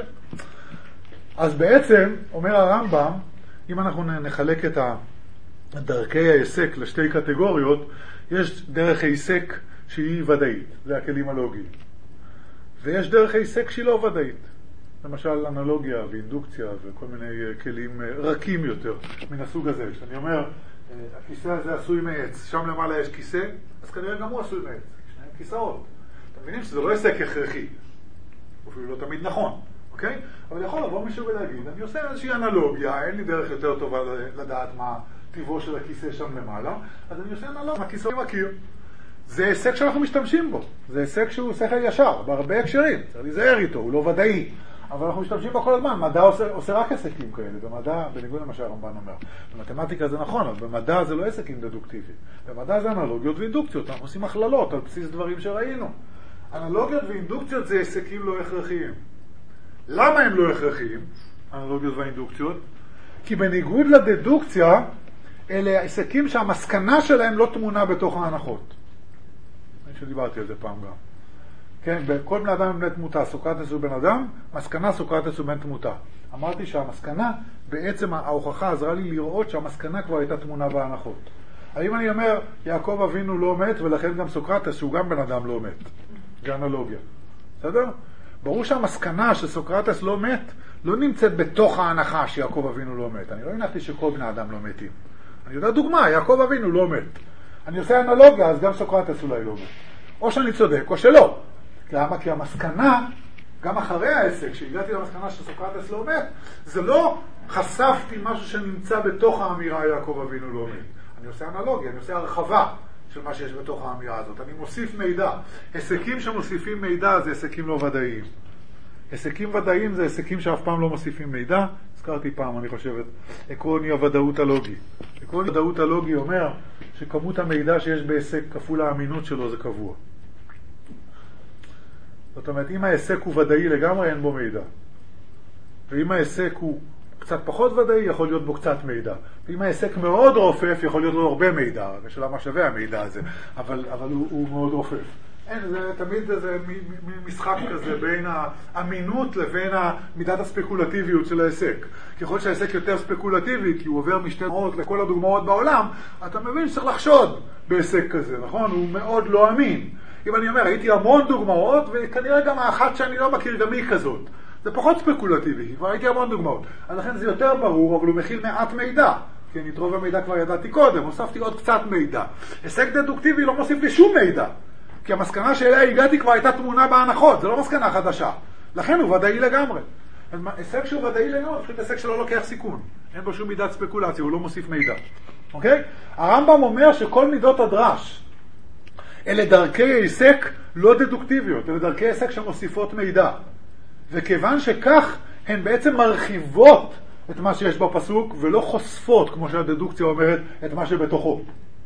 אז בעצם, אומר הרמב"ם, אם אנחנו נחלק את דרכי ההיסק לשתי קטגוריות, יש דרך ההיסק שהיא ודאית, זה הכלים הלוגיים. ויש דרך ההיסק שהיא לא ודאית. למשל אנלוגיה ואינדוקציה וכל מיני כלים רכים יותר מן הסוג הזה. כשאני אומר, הכיסא הזה עשוי מעץ, שם למעלה יש כיסא, אז כנראה גם הוא עשוי מעץ. שניהם כיסאות. אתם מבינים שזה לא היסק הכרחי. אפילו לא תמיד נכון, אוקיי? אבל יכול לבוא מישהו ולהגיד, אני עושה איזושהי אנלוגיה, אין לי דרך יותר טובה לדעת מה טיבו של הכיסא שם למעלה, אז אני עושה אנלוגיה, הכיסא אני מכיר. זה היסק שאנחנו משתמשים בו. זה היסק שהוא שכל ישר, בהרבה הקשרים. צריך להיזהר איתו, הוא לא ודאי. אבל אנחנו משתמשים בו כל הזמן. מדע עושה, עושה רק עסקים כאלה. במדע, בניגוד למה שהרמב"ן אומר. במתמטיקה זה נכון, אבל במדע זה לא עסקים דדוקטיביים. במדע זה אנלוגיות ואינדוקציות. אנחנו עושים הכללות על בסיס דברים שראינו. אנלוגיות ואינדוקציות זה עסקים לא הכרחיים. למה הם לא הכרחיים? אנלוגיות ואינדוקציות? כי בניגוד לדדוקציה, אלה עסקים שהמסקנה שלהם לא תמונה בתוך ההנחות. אני שדיברתי על זה פעם גם. כן, בכל בן אדם בני תמותה, סוקרטס הוא בן אדם, מסקנה סוקרטס הוא בן תמותה. אמרתי שהמסקנה, בעצם ההוכחה עזרה לי לראות שהמסקנה כבר הייתה תמונה בהנחות. האם אני אומר, יעקב אבינו לא מת, ולכן גם סוקרטס, שהוא גם בן אדם לא מת. זה אנלוגיה. בסדר? ברור שהמסקנה שסוקרטס לא מת, לא נמצאת בתוך ההנחה שיעקב אבינו לא מת. אני לא הנחתי שכל בני אדם לא מתים. אני יודע דוגמה, יעקב אבינו לא מת. אני עושה אנלוגיה, אז גם סוקרטס אולי לא מת. או שאני צודק, או שלא. למה? כי המסקנה, גם אחרי העסק, כשהגעתי למסקנה שסוקרטס לא מת, זה לא חשפתי משהו שנמצא בתוך האמירה יעקב אבינו לא מת. אני עושה אנלוגיה, אני עושה הרחבה של מה שיש בתוך האמירה הזאת. אני מוסיף מידע. עסקים שמוסיפים מידע זה עסקים לא ודאיים. היסקים ודאיים זה היסקים שאף פעם לא מוסיפים מידע. הזכרתי פעם, אני חושבת, עקרוני הוודאות הלוגי. עקרוני הוודאות הלוגי אומר שכמות המידע שיש בהיסק כפול האמינות שלו זה קבוע. זאת אומרת, אם ההיסק הוא ודאי לגמרי, אין בו מידע. ואם ההיסק הוא קצת פחות ודאי, יכול להיות בו קצת מידע. ואם ההיסק מאוד רופף, יכול להיות לו הרבה מידע. השאלה מה שווה המידע הזה, אבל, אבל הוא, הוא מאוד רופף. אין, זה תמיד זה משחק כזה בין האמינות לבין מידת הספקולטיביות של ההיסק. ככל שההיסק יותר ספקולטיבי, כי הוא עובר משתי דוגמאות לכל הדוגמאות בעולם, אתה מבין שצריך לחשוד בהיסק כזה, נכון? הוא מאוד לא אמין. אם אני אומר, הייתי המון דוגמאות, וכנראה גם האחת שאני לא מכיר גם היא כזאת. זה פחות ספקולטיבי, כבר הייתי המון דוגמאות. אז לכן זה יותר ברור, אבל הוא מכיל מעט מידע. כי אני את רוב המידע כבר ידעתי קודם, הוספתי עוד קצת מידע. היסק דדוקטיבי לא מוסיף לי שום מידע. כי המסקנה שאליה הגעתי כבר הייתה תמונה בהנחות, זה לא מסקנה חדשה. לכן הוא ודאי לגמרי. היסק שהוא ודאי לגמרי, פשוט היסק שלא לוקח סיכון. אין בו שום מידת ספקולציה, הוא לא מוסיף מידע. אוקיי? הרמב"ם אומר שכל מידות הדרש, אלה דרכי היסק לא דדוקטיביות, אלה דרכי היסק שמוסיפות מידע. וכיוון שכך, הן בעצם מרחיבות את מה שיש בפסוק, ולא חושפות, כמו שהדדוקציה אומרת, את מה שבתוכו.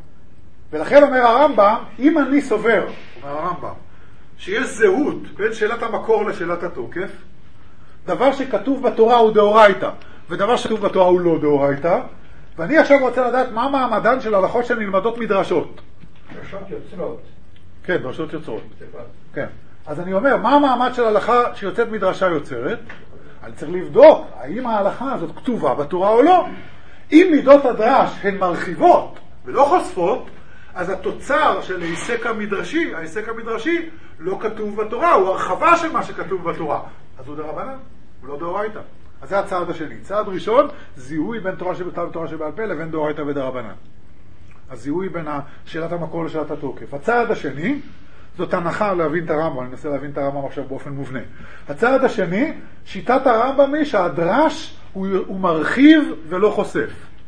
ולכן אומר הרמב"ם, אם אני סובר, אומר הרמב"ם, שיש זהות בין שאלת המקור לשאלת התוקף, דבר שכתוב בתורה הוא דאורייתא, ודבר שכתוב בתורה הוא לא דאורייתא, ואני עכשיו רוצה לדעת מה מעמדן של הלכות שנלמדות מדרשות. דרשות יוצרות. כן, דרשות יוצרות. כן. אז אני אומר, מה המעמד של הלכה שיוצאת מדרשה יוצרת? אני צריך לבדוק האם ההלכה הזאת כתובה בתורה או לא. אם מידות הדרש הן מרחיבות ולא חושפות, אז התוצר של ההיסק המדרשי, ההיסק המדרשי לא כתוב בתורה, הוא הרחבה של מה שכתוב בתורה. אז הוא דרבנן, הוא לא דאורייתא. אז זה הצעד השני. צעד ראשון, זיהוי בין תורה שבכתב ותורה שבעל פה לבין דאורייתא ודרבנן. הזיהוי בין שאלת המקור לשאלת התוקף. הצעד השני, זאת הנחה להבין את הרמב"ם, אני מנסה להבין את הרמב"ם עכשיו באופן מובנה. הצעד השני, שיטת הרמב"ם היא שהדרש הוא, הוא מרחיב ולא חושף.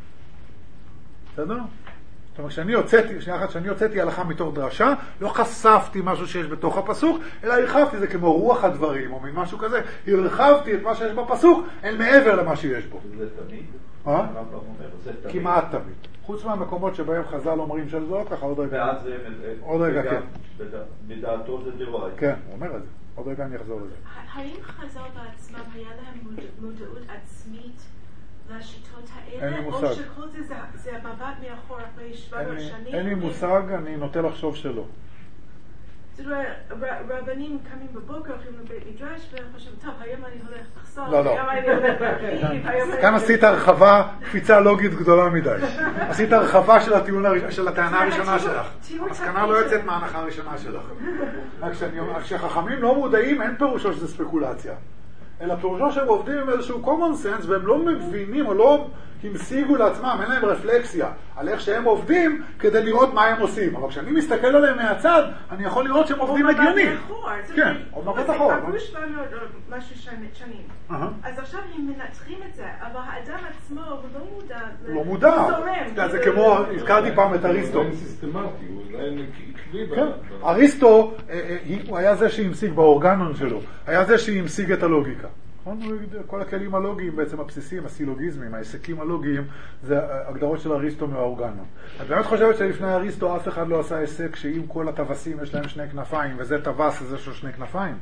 בסדר? זאת אומרת, כשאני הוצאתי, שנייה אחת, כשאני הוצאתי הלכה מתוך דרשה, לא חשפתי משהו שיש בתוך הפסוק, אלא הרחבתי, זה כמו רוח הדברים, או משהו כזה, הרחבתי את מה שיש בפסוק, אל מעבר למה שיש בו. זה תמיד? אה? הרמב"ם אומר, זה תמיד. כמעט תמיד. חוץ מהמקומות שבהם חז"ל אומרים של זאת, ככה עוד רגע. ואז זה... עוד רגע, כן. בדעתו זה דאורייתא. כן, הוא אומר את זה. עוד רגע אני אחזור לזה. האם חז"ל בעצמם היה להם מודעות עצמית לשיטות האלה? אין לי מושג. או שכל זה זה המבט מאחור אחרי שבע מאות שנים? אין לי מושג, אני נוטה לחשוב שלא. זאת אומרת, רבנים קמים בבוקר, הולכים לבית מדרש, והם חושבים, טוב, היום אני הולך לחסור, לא, לא. היום אני הולך להרחיב. כאן עשית הרחבה, קפיצה לוגית גדולה מדי. עשית הרחבה של הטיעון של הטענה הראשונה שלך. המסקנה לא יוצאת מההנחה הראשונה שלך. כשחכמים לא מודעים, אין פירושו שזה ספקולציה. אלא פירושו שהם עובדים עם איזשהו common sense, והם לא מבינים או לא המשיגו לעצמם, אין להם רפלקסיה על איך שהם עובדים כדי לראות מה הם עושים. אבל כשאני מסתכל עליהם מהצד, אני יכול לראות שהם עובדים הגיוני. כן, עוד מבט אחור. אז עברו שבע מאות משהו שנים. אז עכשיו הם מנתחים את זה, אבל האדם עצמו הוא לא מודע. הוא לא מודע. זה כמו, הזכרתי פעם את אריסטו. הוא סיסטמטי, הוא עדיין עקבי. כן, אריסטו, הוא היה זה שהמשיג באורגנון שלו, היה זה שהמשיג את הלוגיקה. כל הכלים הלוגיים בעצם הבסיסיים, הסילוגיזמים, ההיסקים הלוגיים, זה הגדרות של אריסטו מהאורגנון. את באמת חושבת שלפני אריסטו אף אחד לא עשה היסק שאם כל הטווסים יש להם שני כנפיים, וזה טווס וזה יש לו שני כנפיים?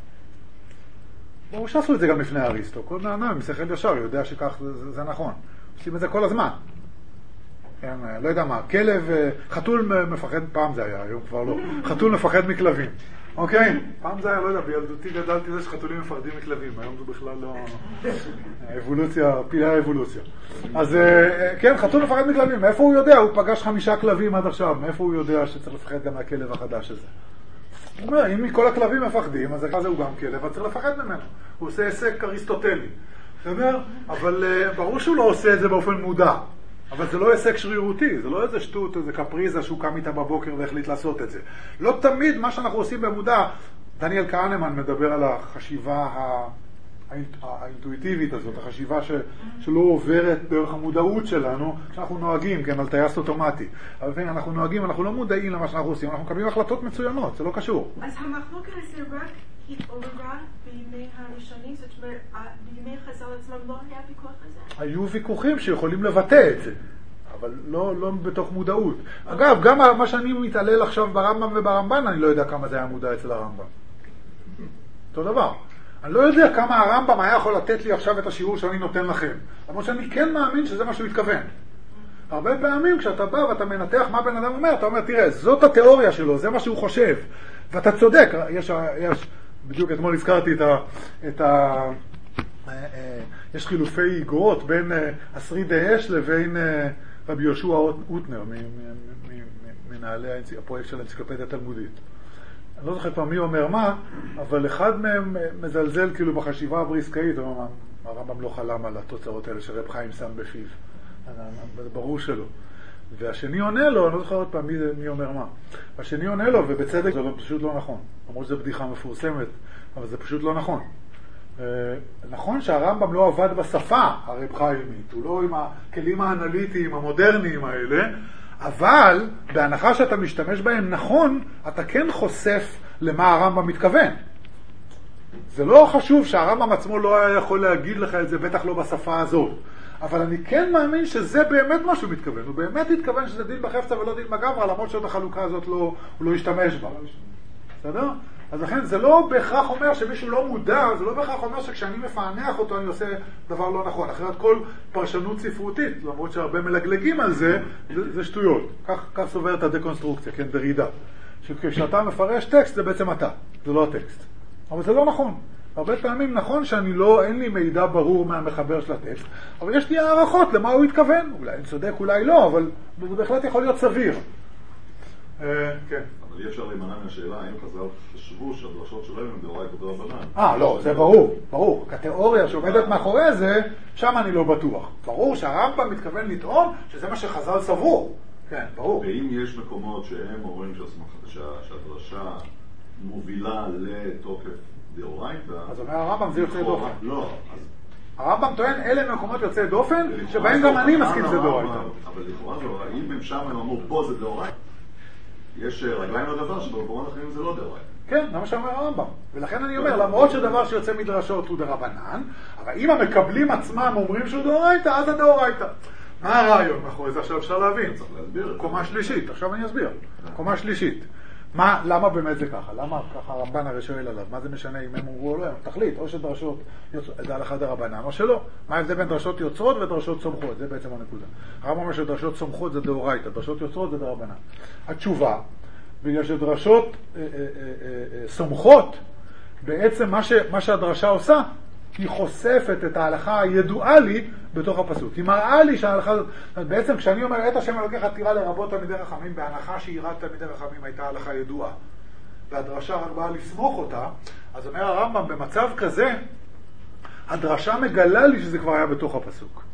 ברור שעשו את זה גם לפני אריסטו. כל נענה, משכל ישר, יודע שכך זה, זה נכון. עושים את זה כל הזמן. כן, לא יודע מה, כלב, חתול מפחד, פעם זה היה, היום כבר לא. חתול מפחד מכלבים. אוקיי? פעם זה היה, לא יודע, בילדותי גדלתי זה שחתולים מפחדים מכלבים, היום זה בכלל לא... האבולוציה, פילי האבולוציה. אז כן, חתול מפחד מכלבים, מאיפה הוא יודע? הוא פגש חמישה כלבים עד עכשיו, מאיפה הוא יודע שצריך לפחד גם מהכלב החדש הזה? הוא אומר, אם מכל הכלבים מפחדים, אז זה הוא גם כלב, אז צריך לפחד ממנו. הוא עושה היסק אריסטוטלי. אתה אומר, אבל ברור שהוא לא עושה את זה באופן מודע. אבל זה לא היסק שרירותי, זה לא איזה שטות, איזה קפריזה שהוא קם איתה בבוקר והחליט לעשות את זה. לא תמיד מה שאנחנו עושים במודע, דניאל כהנמן מדבר על החשיבה האינטואיטיבית הזאת, החשיבה ש, שלא עוברת דרך המודעות שלנו, שאנחנו נוהגים, כן, על טייס אוטומטי. אבל אנחנו נוהגים, אנחנו לא מודעים למה שאנחנו עושים, אנחנו מקבלים החלטות מצוינות, זה לא קשור. אז המחלוקת הזה רק התעוררה בימי הראשונים? זאת אומרת, בימי חז"ל עצמם לא היה ויכוח על זה? היו ויכוחים שיכולים לבטא את זה, אבל לא, לא בתוך מודעות. אגב, גם מה שאני מתעלל עכשיו ברמב"ם וברמב"ן, אני לא יודע כמה זה היה מודע אצל הרמב"ם. אותו דבר. אני לא יודע כמה הרמב"ם היה יכול לתת לי עכשיו את השיעור שאני נותן לכם. למרות שאני כן מאמין שזה מה שהוא התכוון. הרבה פעמים כשאתה בא ואתה מנתח מה בן אדם אומר, אתה אומר, תראה, זאת התיאוריה שלו, זה מה שהוא חושב. ואתה צודק, יש, יש, בדיוק אתמול הזכרתי את ה... את ה יש חילופי איגרות בין השרידי אש לבין רבי יהושע אוטנר, מנהלי הפרויקט של האנציקלופדיה התלמודית. אני לא זוכר פעם מי אומר מה, אבל אחד מהם מזלזל כאילו בחשיבה הבריסקאית, הרמב"ם לא חלם על התוצאות האלה שרב חיים שם בפיו. ברור שלא. והשני עונה לו, אני לא זוכר עוד פעם מי, מי אומר מה. השני עונה לו, ובצדק זה פשוט לא נכון. למרות שזו בדיחה מפורסמת, אבל זה פשוט לא נכון. נכון שהרמב"ם לא עבד בשפה הרב חיימית, הוא לא עם הכלים האנליטיים המודרניים האלה, אבל בהנחה שאתה משתמש בהם נכון, אתה כן חושף למה הרמב"ם מתכוון. זה לא חשוב שהרמב"ם עצמו לא היה יכול להגיד לך את זה, בטח לא בשפה הזאת. אבל אני כן מאמין שזה באמת מה שהוא מתכוון. הוא באמת התכוון שזה דין בחפצה ולא דין בגמרא, למרות שאת החלוקה הזאת לא, הוא לא השתמש בה. בסדר? אז לכן זה לא בהכרח אומר שמישהו לא מודע, זה לא בהכרח אומר שכשאני מפענח אותו אני עושה דבר לא נכון. אחרת כל פרשנות ספרותית, למרות שהרבה מלגלגים על זה, זה, זה שטויות. כך, כך סוברת הדקונסטרוקציה, כן, דרידה. שכשאתה מפרש טקסט זה בעצם אתה, זה לא הטקסט. אבל זה לא נכון. הרבה פעמים נכון שאני לא, אין לי מידע ברור מהמחבר של הטקסט, אבל יש לי הערכות למה הוא התכוון. אולי אני צודק, אולי לא, אבל זה בהחלט יכול להיות סביר. כן. אבל אי אפשר להימנע מהשאלה האם חז"ל חשבו שהדרשות שלהם הם דאורייתא דרבנן. אה, לא, זה ברור, ברור. התיאוריה שעומדת מאחורי זה, שם אני לא בטוח. ברור שהרמב"ם מתכוון לטעון שזה מה שחז"ל סברו. כן, ברור. ואם יש מקומות שהם אומרים שהדרשה מובילה לתוקף דאורייתא, אז אומר הרמב"ם זה יוצא דופן. לא, אז הרמב"ם טוען אלה מקומות יוצאי דופן שבהם גם אני מסכים שזה דאורייתא. אבל לכאורה לא, אם הם שם הם אמרו פה זה דאורייתא, יש רגליים לדבר שבמקומות אחרים זה לא דאורייתא. כן, זה מה שאומר הרמב"ם. ולכן אני אומר, למרות שדבר שיוצא מדרשות הוא דרבנן, אבל אם המקבלים עצמם אומרים שהוא דאורייתא, אז זה דאורייתא. מה הרעיון מאחורי זה? עכשיו אפשר להבין. צריך להסביר. קומה שלישית, עכשיו אני אסביר. קומה שלישית. מה, למה באמת זה ככה? למה ככה הרמב"ן הרי שואל עליו? מה זה משנה אם הם אמרו או לא? תחליט, או שדרשות יוצרות, זה הלכה דרבנן, או שלא. מה ההבדל בין דרשות יוצרות ודרשות צומחות? זה בעצם הנקודה. הרמב"ם אומר שדרשות צומחות זה דאורייתא, דרשות יוצרות זה דרבנן. התשובה, בגלל שדרשות אה, אה, אה, אה, צומחות, בעצם מה, ש, מה שהדרשה עושה, היא חושפת את ההלכה הידועה לי בתוך הפסוק. היא מראה לי שההלכה הזאת, בעצם כשאני אומר את השם אלוקיך תירא לרבות תלמידי חכמים, בהנחה שיראת תלמידי חכמים הייתה הלכה ידועה, והדרשה רק באה לסמוך אותה, אז אומר הרמב"ם, במצב כזה, הדרשה מגלה לי שזה כבר היה בתוך הפסוק.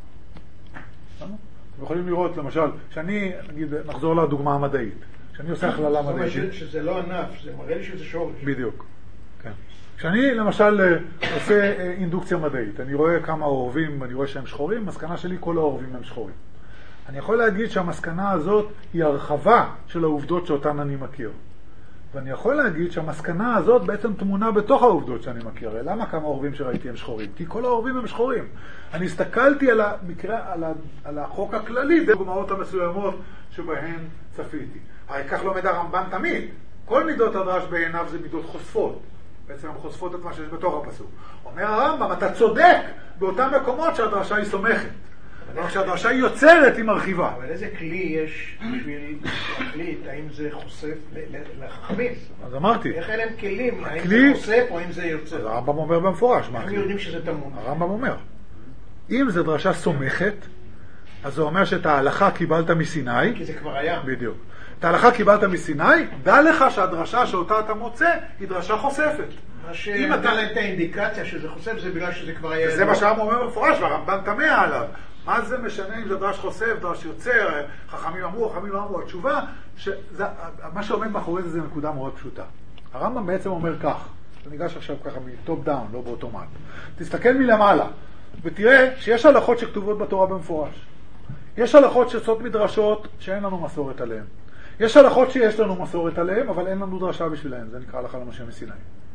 אתם יכולים לראות, למשל, שאני, נגיד, נחזור לדוגמה המדעית, כשאני עושה הכללה מדעית. זאת אומרת שזה לא ענף, זה מראה לי שזה שורש. בדיוק, כן. כשאני למשל עושה אינדוקציה מדעית, אני רואה כמה עורבים, אני רואה שהם שחורים, מסקנה שלי כל העורבים הם שחורים. אני יכול להגיד שהמסקנה הזאת היא הרחבה של העובדות שאותן אני מכיר. ואני יכול להגיד שהמסקנה הזאת בעצם תמונה בתוך העובדות שאני מכיר. למה כמה עורבים שראיתי הם שחורים? כי כל העורבים הם שחורים. אני הסתכלתי על המקרה, על, ה, על החוק הכללי, דוגמאות המסוימות שבהן צפיתי. הרי כך לומד הרמב"ן תמיד. כל מידות הדרש בעיניו זה מידות חושפות. בעצם הן חושפות את מה שיש בתוך הפסוק. אומר הרמב"ם, אתה צודק באותם מקומות שהדרשה היא סומכת. אבל כשהדרשה היא יוצרת, היא מרחיבה. אבל איזה כלי יש בשביל להחליט האם זה חושף לחכמים? אז אמרתי. איך אין להם כלים? האם הכלי... זה חושף או האם זה יוצר? הרמב"ם אומר במפורש. הם יודעים שזה תמון. הרמב"ם אומר. אם זו דרשה סומכת, אז זה אומר שאת ההלכה קיבלת מסיני. כי זה כבר היה. בדיוק. את ההלכה קיבלת מסיני, דע לך שהדרשה שאותה אתה מוצא היא דרשה חושפת. מה שנתן להם את האינדיקציה שזה חושף זה בגלל שזה כבר היה... זה מה שהרמב"ם אומר במפורש, והרמב"ן תמה עליו. מה זה משנה אם זה דרש חושף, דרש יוצר, חכמים אמרו, חכמים לא אמרו. התשובה, שזה, מה שעומד מאחורי זה זה נקודה מאוד פשוטה. הרמב"ם בעצם אומר כך, אני ניגש עכשיו ככה מטופ דאון, לא באוטומט. תסתכל מלמעלה, ותראה שיש הלכות שכתובות בתורה במפורש. יש הלכות שיוצאות מדרשות שאין לנו מסורת עליהן. יש הלכות שיש לנו מסורת עליהן, אבל אין לנו דרשה בשבילהן. זה נקרא הלכה למשה מסיני.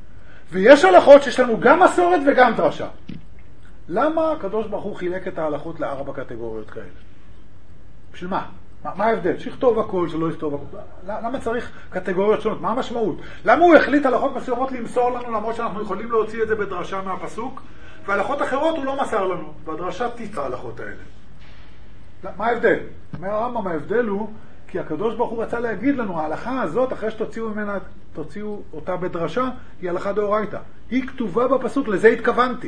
ויש הלכות שיש לנו גם מסורת וגם דרשה. למה הקדוש ברוך הוא חילק את ההלכות לארבע קטגוריות כאלה? בשביל מה? מה, מה ההבדל? שיכתוב הכל, שלא יכתוב הכל. למה צריך קטגוריות שונות? מה המשמעות? למה הוא החליט הלכות מסוימות למסור לנו, למרות שאנחנו יכולים להוציא את זה בדרשה מהפסוק, והלכות אחרות הוא לא מסר לנו, והדרשה תיצה ההלכות האלה. מה ההבדל? אומר הרמב"ם, ההבדל הוא כי הקדוש ברוך הוא רצה להגיד לנו, ההלכה הזאת, אחרי שתוציאו ממנה, תוציאו אותה בדרשה, היא הלכה דאורייתא. היא כתובה בפסוק, לזה התכוונתי.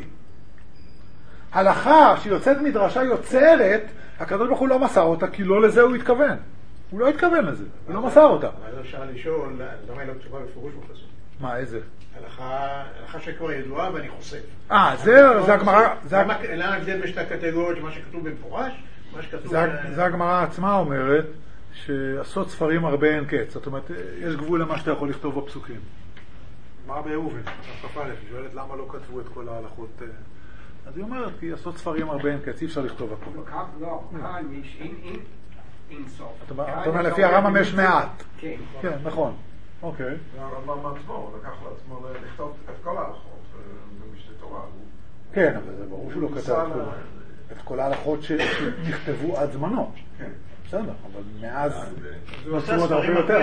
הלכה שיוצאת מדרשה יוצרת, הקדוש ברוך הוא לא מסר אותה, כי לא לזה הוא התכוון. הוא לא התכוון לזה, הוא לא מסר אותה. אבל אפשר לשאול, למה היא לא כתובה בפירוש בפסוק? מה, איזה? הלכה שכבר ידועה ואני חושף. אה, זה הגמרא... למה ההבדל בשתי הקטגוריות, מה שכתוב במפורש? זה הגמרא עצמה אומרת, שעשות ספרים הרבה אין קץ. זאת אומרת, יש גבול למה שאתה יכול לכתוב בפסוקים. מה באהובין? הפקפה א', היא שואלת למה לא כתבו את כל ההלכות... אז היא אומרת, כי לעשות ספרים הרבה אין קץ, אי אפשר לכתוב הכל. לא, כאן יש אין סוף. אתה אומר, לפי הרמב"ם יש מעט. כן. כן, נכון. אוקיי. והרמב"ם עצמו, הוא לקח לעצמו לכתוב את כל ההלכות במשנה תורה. כן, אבל זה ברור שהוא לא כתב את כל ההלכות שנכתבו עד זמנו. כן. בסדר, אבל מאז זה עשו עוד הרבה יותר.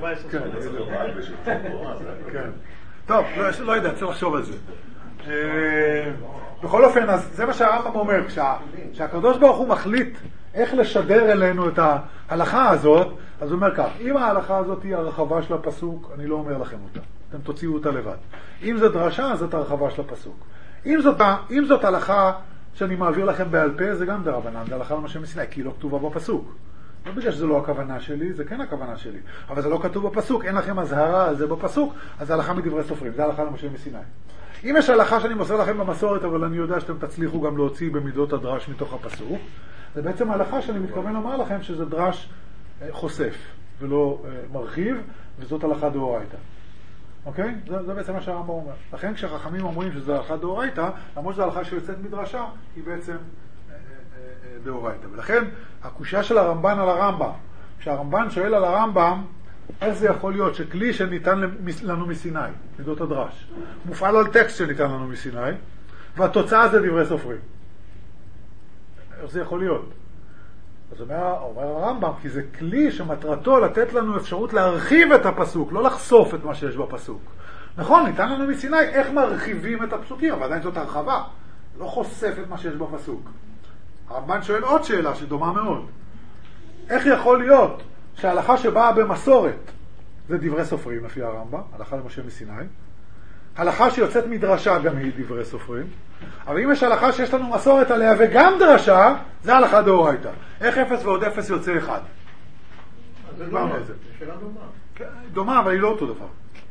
כן. טוב, לא יודע, צריך לחשוב על זה. בכל אופן, אז זה מה שהרמב"ם אומר, כשהקדוש ברוך הוא מחליט איך לשדר אלינו את ההלכה הזאת, אז הוא אומר כך, אם ההלכה הזאת היא הרחבה של הפסוק, אני לא אומר לכם אותה, אתם תוציאו אותה לבד. אם זאת דרשה, אז זאת הרחבה של הפסוק. אם זאת, אם זאת הלכה שאני מעביר לכם בעל פה, זה גם דרבנן, זה הלכה למשה מסיני, כי היא לא כתובה בפסוק. לא בגלל שזה לא הכוונה שלי, זה כן הכוונה שלי. אבל זה לא כתוב בפסוק, אין לכם הזהרה על זה בפסוק, אז זה הלכה מדברי סופרים, זה הלכה למשה מסיני. אם יש הלכה שאני מוסר לכם במסורת, אבל אני יודע שאתם תצליחו גם להוציא במידות הדרש מתוך הפסוק, זה בעצם ההלכה שאני מתכוון לומר לכם שזה דרש חושף ולא מרחיב, וזאת הלכה דאורייתא. אוקיי? זה, זה בעצם מה שהרמב"ם אומר. לכן כשחכמים אומרים שזה הלכה דאורייתא, למרות שזו הלכה שיוצאת מדרשה, היא בעצם דאורייתא. ולכן הקושיה של הרמב"ן על הרמב"ם, כשהרמב"ן שואל על הרמב"ם, איך זה יכול להיות שכלי שניתן לנו מסיני, מידות הדרש, מופעל על טקסט שניתן לנו מסיני, והתוצאה זה דברי סופרים. איך זה יכול להיות? אז אומר, אומר הרמב"ם, כי זה כלי שמטרתו לתת לנו אפשרות להרחיב את הפסוק, לא לחשוף את מה שיש בפסוק. נכון, ניתן לנו מסיני, איך מרחיבים את הפסוקים, אבל עדיין זאת הרחבה, לא חושף את מה שיש בפסוק. הרמב"ן שואל עוד שאלה שדומה מאוד. איך יכול להיות שההלכה שבאה במסורת זה דברי סופרים לפי הרמב"ם, הלכה למשה מסיני, הלכה שיוצאת מדרשה גם היא דברי סופרים, אבל אם יש הלכה שיש לנו מסורת עליה וגם דרשה, זה הלכה דאורייתא. איך אפס ועוד אפס יוצא אחד? זה שאלה דומה. דומה, אבל היא לא אותו דבר.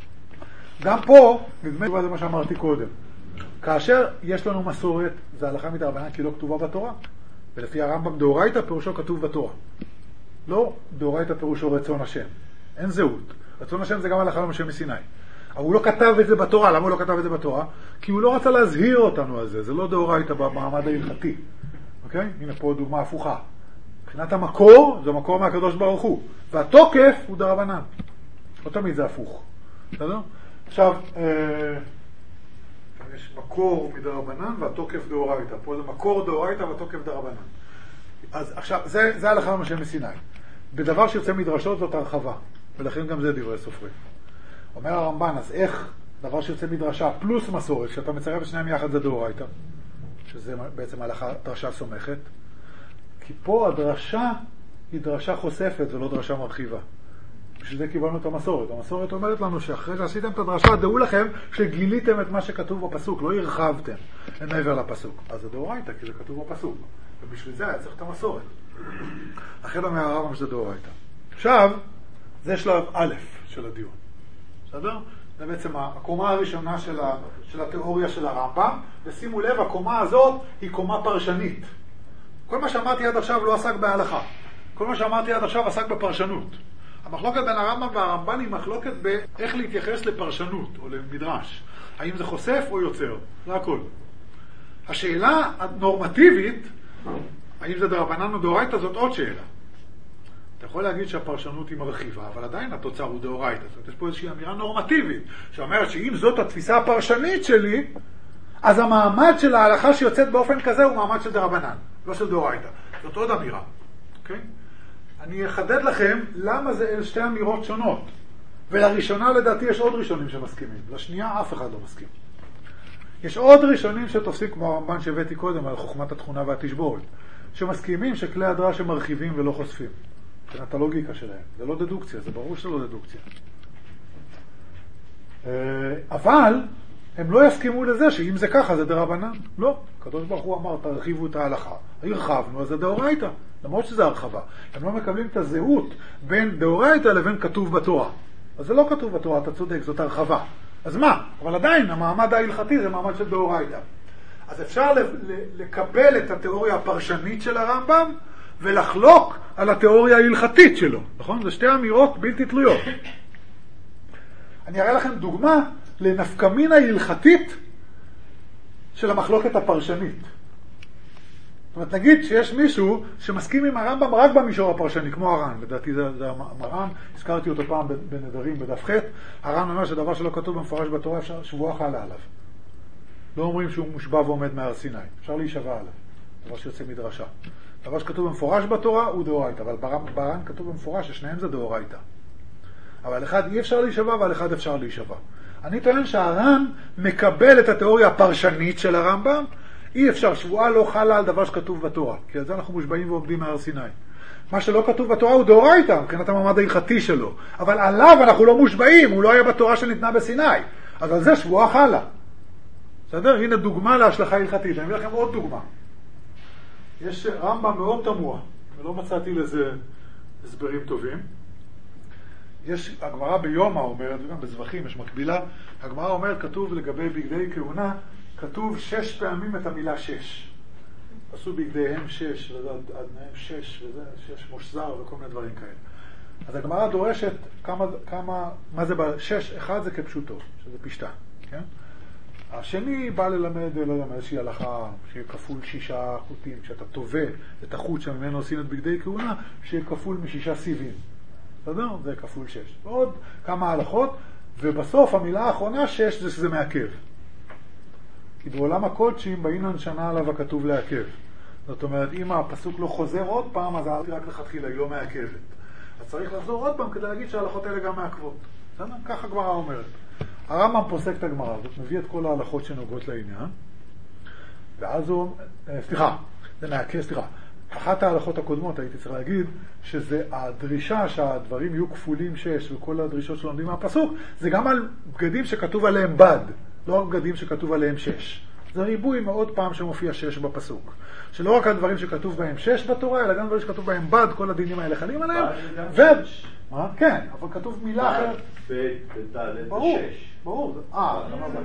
גם פה, נדמה לי זה מה שאמרתי קודם, כאשר יש לנו מסורת, זה הלכה מדרבנן כי לא כתובה בתורה, ולפי הרמב"ם דאורייתא פירושו כתוב בתורה. לא, דאורייתא פירושו רצון השם. אין זהות. רצון השם זה גם הלכה למשה מסיני. אבל הוא לא כתב את זה בתורה. למה הוא לא כתב את זה בתורה? כי הוא לא רצה להזהיר אותנו על זה. זה לא דאורייתא במעמד ההלכתי. אוקיי? הנה פה דוגמה הפוכה. מבחינת המקור, זה מקור מהקדוש ברוך הוא. והתוקף הוא דרבנן. לא תמיד זה הפוך. בסדר? עכשיו, אה, יש מקור מדרבנן והתוקף דאורייתא. פה זה מקור דאורייתא והתוקף דרבנן. אז עכשיו, זה, זה הלכה למשה מסיני. בדבר שיוצא מדרשות זאת הרחבה, ולכן גם זה דברי סופרים. אומר הרמב"ן, אז איך דבר שיוצא מדרשה פלוס מסורת, שאתה מצרף את שניהם יחד זה דאורייתא, שזה בעצם הלכה דרשה סומכת, כי פה הדרשה היא דרשה חושפת ולא דרשה מרחיבה. בשביל זה קיבלנו את המסורת. המסורת אומרת לנו שאחרי שעשיתם את הדרשה, דעו לכם שגיליתם את מה שכתוב בפסוק, לא הרחבתם מעבר לפסוק. אז זה דאורייתא, כי זה כתוב בפסוק. ובשביל זה היה צריך את המסורת. אחרי אומר הרמב"ם שזה דאורייתא. עכשיו, זה שלב א' של הדיון. בסדר? זה בעצם הקומה הראשונה של, ה, של התיאוריה של הרמב"ם, ושימו לב, הקומה הזאת היא קומה פרשנית. כל מה שאמרתי עד עכשיו לא עסק בהלכה. כל מה שאמרתי עד עכשיו עסק בפרשנות. המחלוקת בין הרמב"ם והרמב"ן היא מחלוקת באיך להתייחס לפרשנות או למדרש. האם זה חושף או יוצר? זה הכל. השאלה הנורמטיבית, האם זה דרבנן או דאורייתא, זאת עוד שאלה. אתה יכול להגיד שהפרשנות היא מרחיבה, אבל עדיין התוצר הוא דאורייתא. זאת אומרת, יש פה איזושהי אמירה נורמטיבית, שאומרת שאם זאת התפיסה הפרשנית שלי, אז המעמד של ההלכה שיוצאת באופן כזה הוא מעמד של דרבנן, לא של דאורייתא. זאת עוד אמירה. אוקיי? אני אחדד לכם למה זה אל שתי אמירות שונות. ולראשונה לדעתי יש עוד ראשונים שמסכימים. לשנייה אף אחד לא מסכים. יש עוד ראשונים שתופסים כמו הרמב"ן שהבאתי קודם על חוכמת התכונה והתשבורת, שמסכימים שכלי הדרש הם מרחיבים ולא חושפים. מבחינת הלוגיקה שלהם. זה לא דדוקציה, זה ברור שלא דדוקציה. אבל הם לא יסכימו לזה שאם זה ככה זה דרבנן. לא. הקדוש ברוך הוא אמר תרחיבו את ההלכה. הרחבנו, אז זה דאורייתא. למרות שזה הרחבה. הם לא מקבלים את הזהות בין דאורייתא לבין כתוב בתורה. אז זה לא כתוב בתורה, אתה צודק, זאת הרחבה. אז מה? אבל עדיין המעמד ההלכתי זה מעמד של דאורייתא. אז אפשר לקבל את התיאוריה הפרשנית של הרמב"ם ולחלוק על התיאוריה ההלכתית שלו. נכון? זה שתי אמירות בלתי תלויות. אני אראה לכם דוגמה לנפקמינה ההלכתית של המחלוקת הפרשנית. זאת אומרת, נגיד שיש מישהו שמסכים עם הרמב"ם רק במישור הפרשני, כמו הר"ן. לדעתי זה, זה הר"ן, הזכרתי אותו פעם בנדרים בדף ח'. הר"ן אומר שדבר שלא כתוב במפורש בתורה, אפשר שבועה חלה עליו. לא אומרים שהוא מושבע ועומד מהר סיני. אפשר להישבע עליו. דבר שיוצא מדרשה. דבר שכתוב במפורש בתורה הוא דאורייתא, אבל בר"ן כתוב במפורש ששניהם זה דאורייתא. אבל אחד אי אפשר להישבע ועל אחד אפשר להישבע. אני טוען שהר"ן מקבל את התיאוריה הפרשנית של הרמב"ם, אי אפשר, שבועה לא חלה על דבר שכתוב בתורה, כי על זה אנחנו מושבעים ועומדים מהר סיני. מה שלא כתוב בתורה הוא דאורייתא, מבחינת המעמד ההלכתי שלו, אבל עליו אנחנו לא מושבעים, הוא לא היה בתורה שניתנה בסיני, אז על זה שבועה חלה. בסדר? הנה דוגמה להשלכה הלכתית. אני אביא לכם עוד דוגמה. יש רמב"ם מאוד תמוה, ולא מצאתי לזה הסברים טובים. יש, הגמרא ביומא אומרת, וגם בזבחים יש מקבילה, הגמרא אומרת, כתוב לגבי בגדי כהונה, כתוב שש פעמים את המילה שש. עשו בגדיהם שש, וזה עדניהם שש, וזה שש מושזר וכל מיני דברים כאלה. אז הגמרא דורשת כמה, כמה, מה זה בשש? אחד זה כפשוטו, שזה פשטה, כן? השני בא ללמד, לא יודע, איזושהי הלכה שיהיה כפול שישה חוטים, כשאתה תובע את החוט שממנו עושים את בגדי כהונה, שיהיה כפול משישה סיבים. בסדר? זה כפול שש. ועוד כמה הלכות, ובסוף המילה האחרונה שש זה שזה מעכב. כי בעולם הקודשים באינן שנה עליו הכתוב לעכב. זאת אומרת, אם הפסוק לא חוזר עוד פעם, אז הערתי רק לכתחילה, היא לא מעכבת. אז צריך לחזור עוד פעם כדי להגיד שההלכות האלה גם מעכבות. בסדר? ככה הגמרא אומרת. הרמב"ם פוסק את הגמרא הזאת, מביא את כל ההלכות שנוגעות לעניין, ואז הוא, סליחה, זה מעכב, סליחה, אחת ההלכות הקודמות, הייתי צריך להגיד, שזה הדרישה שהדברים יהיו כפולים שש, וכל הדרישות שלומדים מהפסוק, זה גם על בגדים שכתוב עליהם בד, לא רק בגדים שכתוב עליהם שש. זה ריבוי מאוד פעם שמופיע שש בפסוק. שלא רק הדברים שכתוב בהם שש בתורה, אלא גם דברים שכתוב בהם בד, כל הדינים האלה חלים עליהם. ו... מה? כן, אבל כתוב מילה אחרת. ברור, ברור. אה,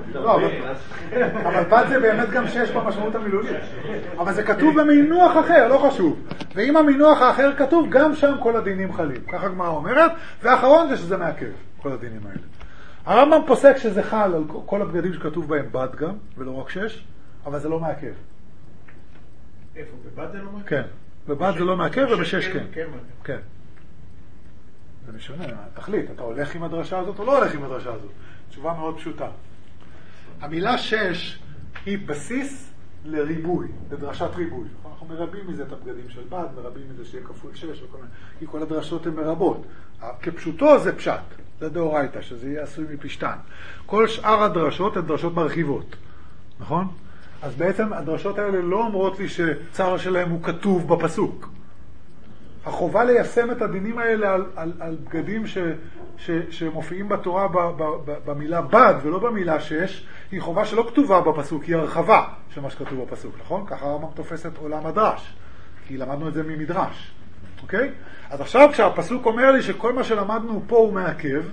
אבל בד זה באמת גם שש במשמעות המילולית. אבל זה כתוב במינוח אחר, לא חשוב. ואם המינוח האחר כתוב, גם שם כל הדינים חלים. ככה הגמרא אומרת, והאחרון זה שזה מעכב, כל הדינים האלה. הרמב"ם פוסק שזה חל על כל הבגדים שכתוב בהם בד גם, ולא רק שש, אבל זה לא מעכב. איפה? בבד זה לא מעכב? כן. בבד זה לא מעכב ובשש כן. כן. זה משונה. תחליט, אתה הולך עם הדרשה הזאת או לא הולך עם הדרשה הזאת? תשובה מאוד פשוטה. המילה שש היא בסיס לריבוי, לדרשת ריבוי. אנחנו מרבים מזה את הבגדים של בד, מרבים מזה שיהיה כפול שש וכל מיני. כי כל הדרשות הן מרבות. כפשוטו זה פשט. זה דאורייתא, שזה יהיה עשוי מפשטן. כל שאר הדרשות הן דרשות מרחיבות. נכון? אז בעצם הדרשות האלה לא אומרות לי שצער שלהם הוא כתוב בפסוק. החובה ליישם את הדינים האלה על, על, על בגדים ש, ש, שמופיעים בתורה ב, ב, ב, במילה בד ולא במילה שש, היא חובה שלא כתובה בפסוק, היא הרחבה של מה שכתוב בפסוק, נכון? ככה הרמב"ם תופס את עולם הדרש, כי למדנו את זה ממדרש. אוקיי? אז עכשיו כשהפסוק אומר לי שכל מה שלמדנו פה הוא מעכב,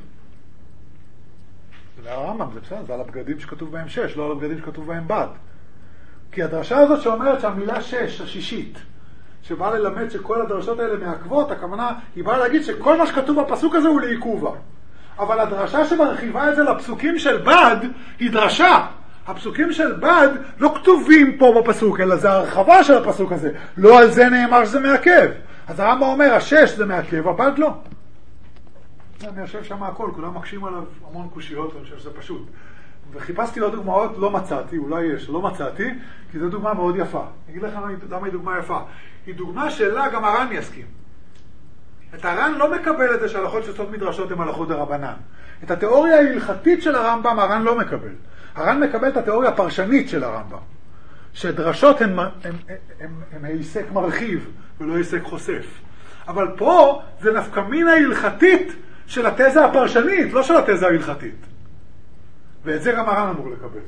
זה הרמב"ם, זה בסדר, זה על הבגדים שכתוב בהם שש, לא על הבגדים שכתוב בהם בד. כי הדרשה הזאת שאומרת שהמילה שש, השישית, שבאה ללמד שכל הדרשות האלה מעכבות, הכוונה היא באה להגיד שכל מה שכתוב בפסוק הזה הוא לעיכובה. אבל הדרשה שמרחיבה את זה לפסוקים של בד היא דרשה. הפסוקים של בד לא כתובים פה בפסוק, אלא זה הרחבה של הפסוק הזה. לא על זה נאמר שזה מעכב. אז הרמב"ם אומר, השש זה מעכב, הפלט לא. אני יושב שם הכל, כולם מקשים עליו המון קושיות, אני חושב שזה פשוט. וחיפשתי עוד דוגמאות, לא מצאתי, אולי יש, לא מצאתי, כי זו דוגמה מאוד יפה. אני אגיד לכם למה היא דוגמה יפה. היא דוגמה שלה גם הר"ן יסכים. את הר"ן לא מקבל את זה שהלכות שיוצאות מדרשות הן הלכות דרבנן. את התיאוריה ההלכתית של הרמב"ם הר"ן לא מקבל. הר"ן מקבל את התיאוריה הפרשנית של הרמב"ם. שדרשות הן, הן, הן, הן, הן העסק מרחיב ולא העסק חושף. אבל פה זה נפקא מינה ההלכתית של התזה הפרשנית, לא של התזה ההלכתית. ואת זה גם הר"ן אמור לקבל.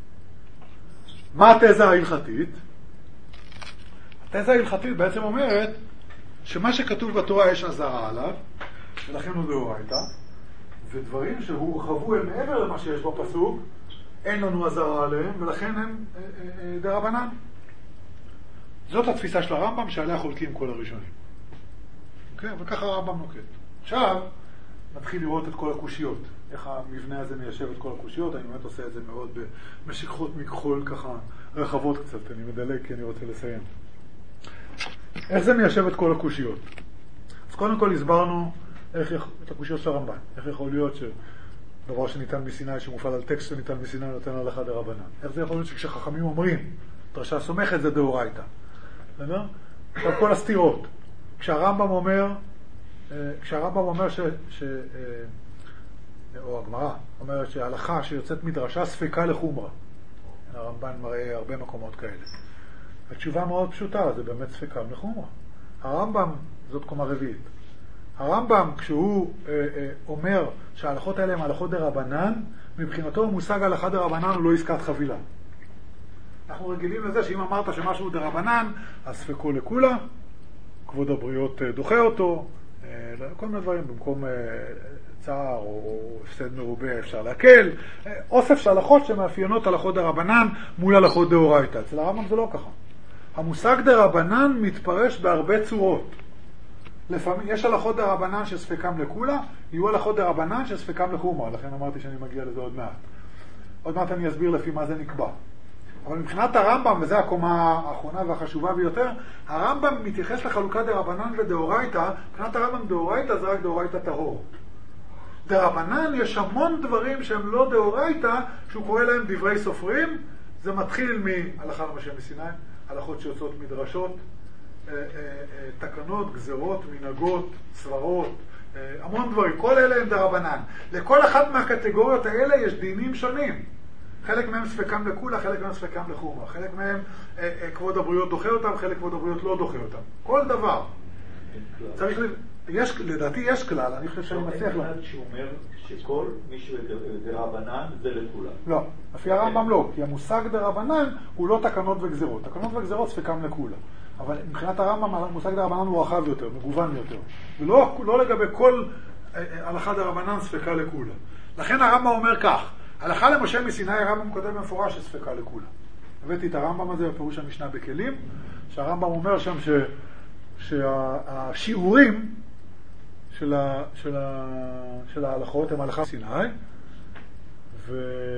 מה התזה ההלכתית? התזה ההלכתית בעצם אומרת שמה שכתוב בתורה יש אזהרה עליו, ולכן הוא דאורייתא, ודברים שהורחבו אל מעבר למה שיש בפסוק, אין לנו אזהרה עליהם, ולכן הם דרבנן. זאת התפיסה של הרמב"ם שעליה חולקים כל הראשונים. אוקיי? וככה הרמב"ם נוקט. עכשיו, נתחיל לראות את כל הקושיות. איך המבנה הזה מיישב את כל הקושיות. אני באמת עושה את זה מאוד במשכחות מכחול ככה רחבות קצת. אני מדלג כי אני רוצה לסיים. איך זה מיישב את כל הקושיות? אז קודם כל הסברנו איך, את הקושיות של הרמב"ן. איך יכול להיות שדבר שניתן מסיני, שמופעל על טקסט שניתן מסיני, נותן הלכה דרבנן. איך זה יכול להיות שכשחכמים אומרים, דרשה סומכת זה דאורייתא. בסדר? עכשיו כל הסתירות. כשהרמב"ם אומר, כשהרמב"ם אומר ש... ש או הגמרא אומרת שההלכה שיוצאת מדרשה ספקה לחומרה. הרמב"ן מראה הרבה מקומות כאלה. התשובה מאוד פשוטה, זה באמת ספקה לחומרה. הרמב"ם, זאת קומה רביעית. הרמב"ם, כשהוא אה, אה, אומר שההלכות האלה הן הלכות דרבנן, מבחינתו המושג הלכה דרבנן הוא לא עסקת חבילה. אנחנו רגילים לזה שאם אמרת שמשהו דרבנן, אז ספקו לכולה, כבוד הבריות דוחה אותו, אה, כל מיני דברים, במקום אה, צער או הפסד מרובה אפשר להקל, אה, אוסף של הלכות שמאפיינות הלכות דרבנן מול הלכות דאורייתא. אצל הרמב"ם זה לא ככה. המושג דרבנן מתפרש בהרבה צורות. לפעמים יש הלכות דרבנן שספקם לכולה, יהיו הלכות דרבנן שספקם לחומרה, לכן אמרתי שאני מגיע לזה עוד מעט. עוד מעט אני אסביר לפי מה זה נקבע. אבל מבחינת הרמב"ם, וזו הקומה האחרונה והחשובה ביותר, הרמב"ם מתייחס לחלוקת דרבנן ודאורייתא. מבחינת הרמב"ם דאורייתא זה רק דאורייתא טהור. דרבנן יש המון דברים שהם לא דאורייתא, שהוא קורא להם דברי סופרים. זה מתחיל מהלכה למשה מסיני, הלכות שיוצאות מדרשות, תקנות, גזרות, מנהגות, סברות, המון דברים. כל אלה הם דרבנן. לכל אחת מהקטגוריות האלה יש דינים שונים. חלק מהם ספקם לכולה, חלק מהם ספקם לחומרה. חלק מהם כבוד הבריות דוחה אותם, חלק כבוד הבריות לא דוחה אותם. כל דבר. צריך ל... יש, לדעתי יש כלל, אני חושב שאני מצליח לה. אין שהוא אומר שכל מי שדרבנן זה לכולה. לא, לפי הרמב"ם לא, כי המושג דרבנן הוא לא תקנות וגזרות. תקנות וגזרות ספקם לכולה. אבל מבחינת הרמב"ם המושג דרבנן הוא רחב יותר, מגוון יותר. ולא לא לגבי כל הלכה דרבנן ספקה לכולה. לכן הרמב"ם אומר כך, הלכה למשה מסיני הרמב"ם כותב במפורש שספקה לכולה. הבאתי את הרמב"ם הזה בפירוש המשנה בכלים, שהרמב"ם אומר שם ש, שהשיעורים של, ה, של, ה, של ההלכות הם הלכה מסיני, ו...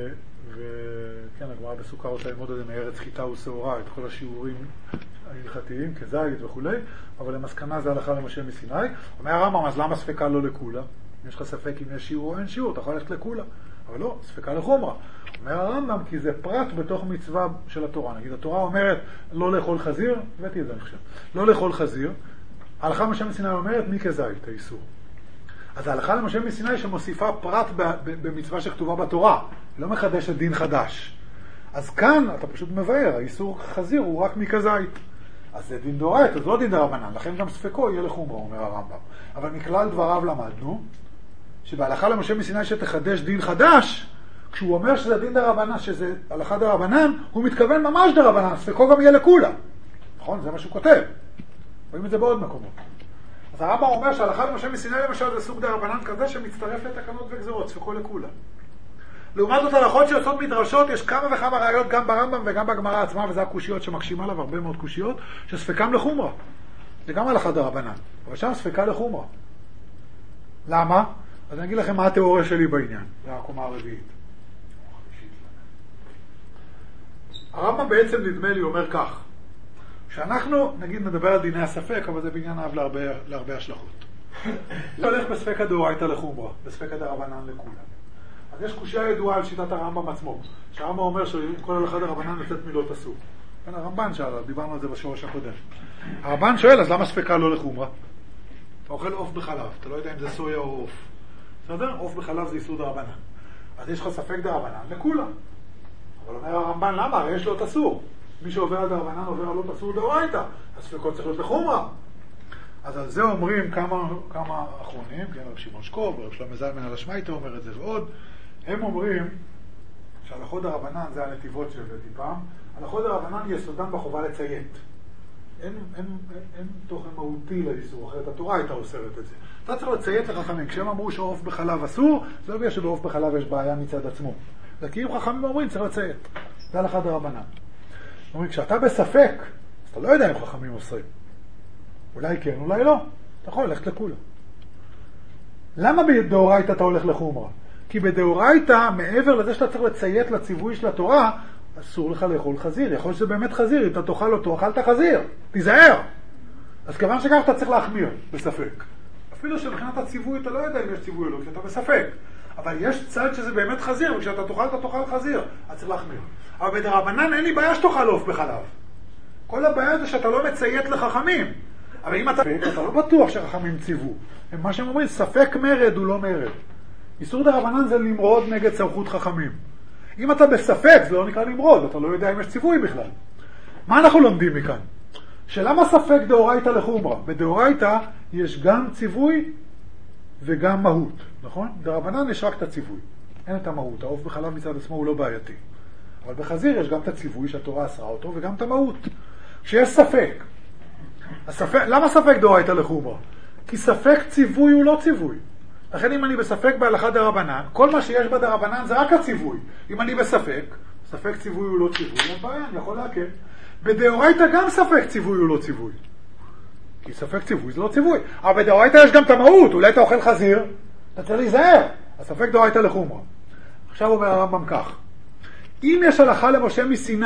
וכן, הגמרא בסוכה רוצה ללמוד את זה מארץ חיטה ושעורה, את כל השיעורים ההלכתיים, כזית וכו', אבל למסקנה זה הלכה למשה מסיני. אומר הרמב"ם, אז למה ספקה לא לכולה? אם יש לך ספק אם יש שיעור או אין שיעור, אתה יכול ללכת לכולה. אבל לא, ספקה לחומרה. אומר הרמב"ם, כי זה פרט בתוך מצווה של התורה. נגיד, התורה אומרת לא לאכול חזיר, הבאתי את זה אני חושב, לא לאכול חזיר, ההלכה למשה מסיני אומרת מי כזית, האיסור. אז ההלכה למשה מסיני שמוסיפה פרט במצווה שכתובה בתורה, לא מחדשת דין חדש. אז כאן אתה פשוט מבאר, האיסור חזיר הוא רק מכזית. אז זה דין דאורייתא, אז לא דין דרבנן, לכן גם ספקו יהיה לחומרה, אומר הרמב"ם. אבל מכלל דבריו למדנו, שבהלכה למשה מסיני שתחדש דין חדש, כשהוא אומר שזה דין דרבנן, שזה הלכה דרבנן, הוא מתכוון ממש דרבנן, ספקו גם יהיה לכולה. נכון? זה מה שהוא כותב. רואים את זה בעוד מקומות. אז הרמב"ם אומר שההלכה למשה מסיני למשל זה סוג דרבנן כזה שמצטרף לתקנות וגזרות, ספקו לכולה. לעומת זאת הלכות שיוצאות מדרשות, יש כמה וכמה ראיות גם ברמב"ם וגם בגמרא עצמה, וזה הקושיות שמקשים עליו, הרבה מאוד קושיות, שספקם לחומרה. זה גם הלכה דרבנן, אבל שם ספקה לחומרה. למה? אז אני אגיד לכם מה התיאוריה שלי בעניין. זה הקומה הרביעית. הרמב"ם בעצם נדמה לי אומר כך, כשאנחנו, נגיד, נדבר על דיני הספק, אבל זה בעניין אהב להרבה, להרבה השלכות. זה הולך בספק הדאורייתא לחומרא, בספק הדרבנן לכולם. אז יש קושיה ידועה על שיטת הרמב"ם עצמו, שהרמב"ם אומר שכל הלכה דרבנן לצאת מילות אסור. כן, הרמב"ן שאל, דיברנו על זה בשורש הקודם. הרמב"ן שואל, אז למה ספקה לא לחומרא? אתה אוכל עוף בחלב, אתה לא יודע אם זה סויה או עוף. בסדר? עוף בחלב זה איסור דרבנן. אז יש לך ספק דרבנן לכולם. אבל אומר הרמב"ן, למה? הרי יש לו את אסור. מי שעובר על דרבנן עובר על לא אסור דאורייתא. הספקות צריך להיות לחומרא. אז על זה אומרים כמה, כמה אחרונים, כן, רב שמעון שקוב, רב שלמה זלמן על השמייטה אומר את זה ועוד. הם אומרים שהלכות דרבנן זה הנתיבות שהבאתי פעם. הלכות דרבנן יסודן בחובה לציית. אין, אין, אין, אין תוכן מהותי לאיסור, אחרת התורה הייתה אוסרת את זה. אתה צריך לציית לחכמים. כשהם אמרו שעוף בחלב אסור, זה לא בגלל שבעוף בחלב יש בעיה מצד עצמו. זה כי אם חכמים אומרים, צריך לציית. זה הלכה דרבנן. אומרים, כשאתה בספק, אז אתה לא יודע אם חכמים אוסרים. אולי כן, אולי לא. אתה יכול ללכת לכולה. למה בדאורייתא אתה הולך לחומרא? כי בדאורייתא, מעבר לזה שאתה צריך לציית לציווי של התורה, אסור לך לאכול חזיר. יכול שזה באמת חזיר. אם אתה תאכל אותו, אכלת חזיר. תיזהר. אז כיוון שכך אתה צריך להחמיר בספק. אפילו שמבחינת הציווי אתה לא יודע אם יש ציווי או לא, כשאתה בספק. אבל יש צד שזה באמת חזיר, וכשאתה תאכל אתה תאכל חזיר. אז צריך להחמיר. אבל בדרבנן אין לי בעיה שתאכל עוף בחלב. כל הבעיה זה שאתה לא מציית לחכמים. אבל אם אתה, אתה לא בטוח שחכמים ציוו. מה שהם אומרים, ספק מרד הוא לא מרד. איסור דרבנן זה למרוד נגד סמכות חכמים. אם אתה בספק, זה לא נקרא למרוד, אתה לא יודע אם יש ציווי בכלל. מה אנחנו לומדים מכאן? שלמה ספק דאורייתא לחומרא? בדאורייתא יש גם ציווי וגם מהות, נכון? דרבנן יש רק את הציווי, אין את המהות. העוף בחלב מצד עצמו הוא לא בעייתי. אבל בחזיר יש גם את הציווי שהתורה אסרה אותו וגם את המהות. כשיש ספק, הספק למה ספק דאורייתא לחומרא? כי ספק ציווי הוא לא ציווי. לכן אם אני בספק בהלכה דרבנן, כל מה שיש בדרבנן זה רק הציווי. אם אני בספק, ספק ציווי הוא לא ציווי, אין בעיה, אני יכול להקל. בדאורייתא גם ספק ציווי הוא לא ציווי. כי ספק ציווי זה לא ציווי. אבל בדאורייתא יש גם את המהות, אולי אתה אוכל חזיר, אתה צריך להיזהר. הספק דאורייתא לחומרא. עכשיו אומר הרמב"ם כך, אם יש הלכה למשה מסיני,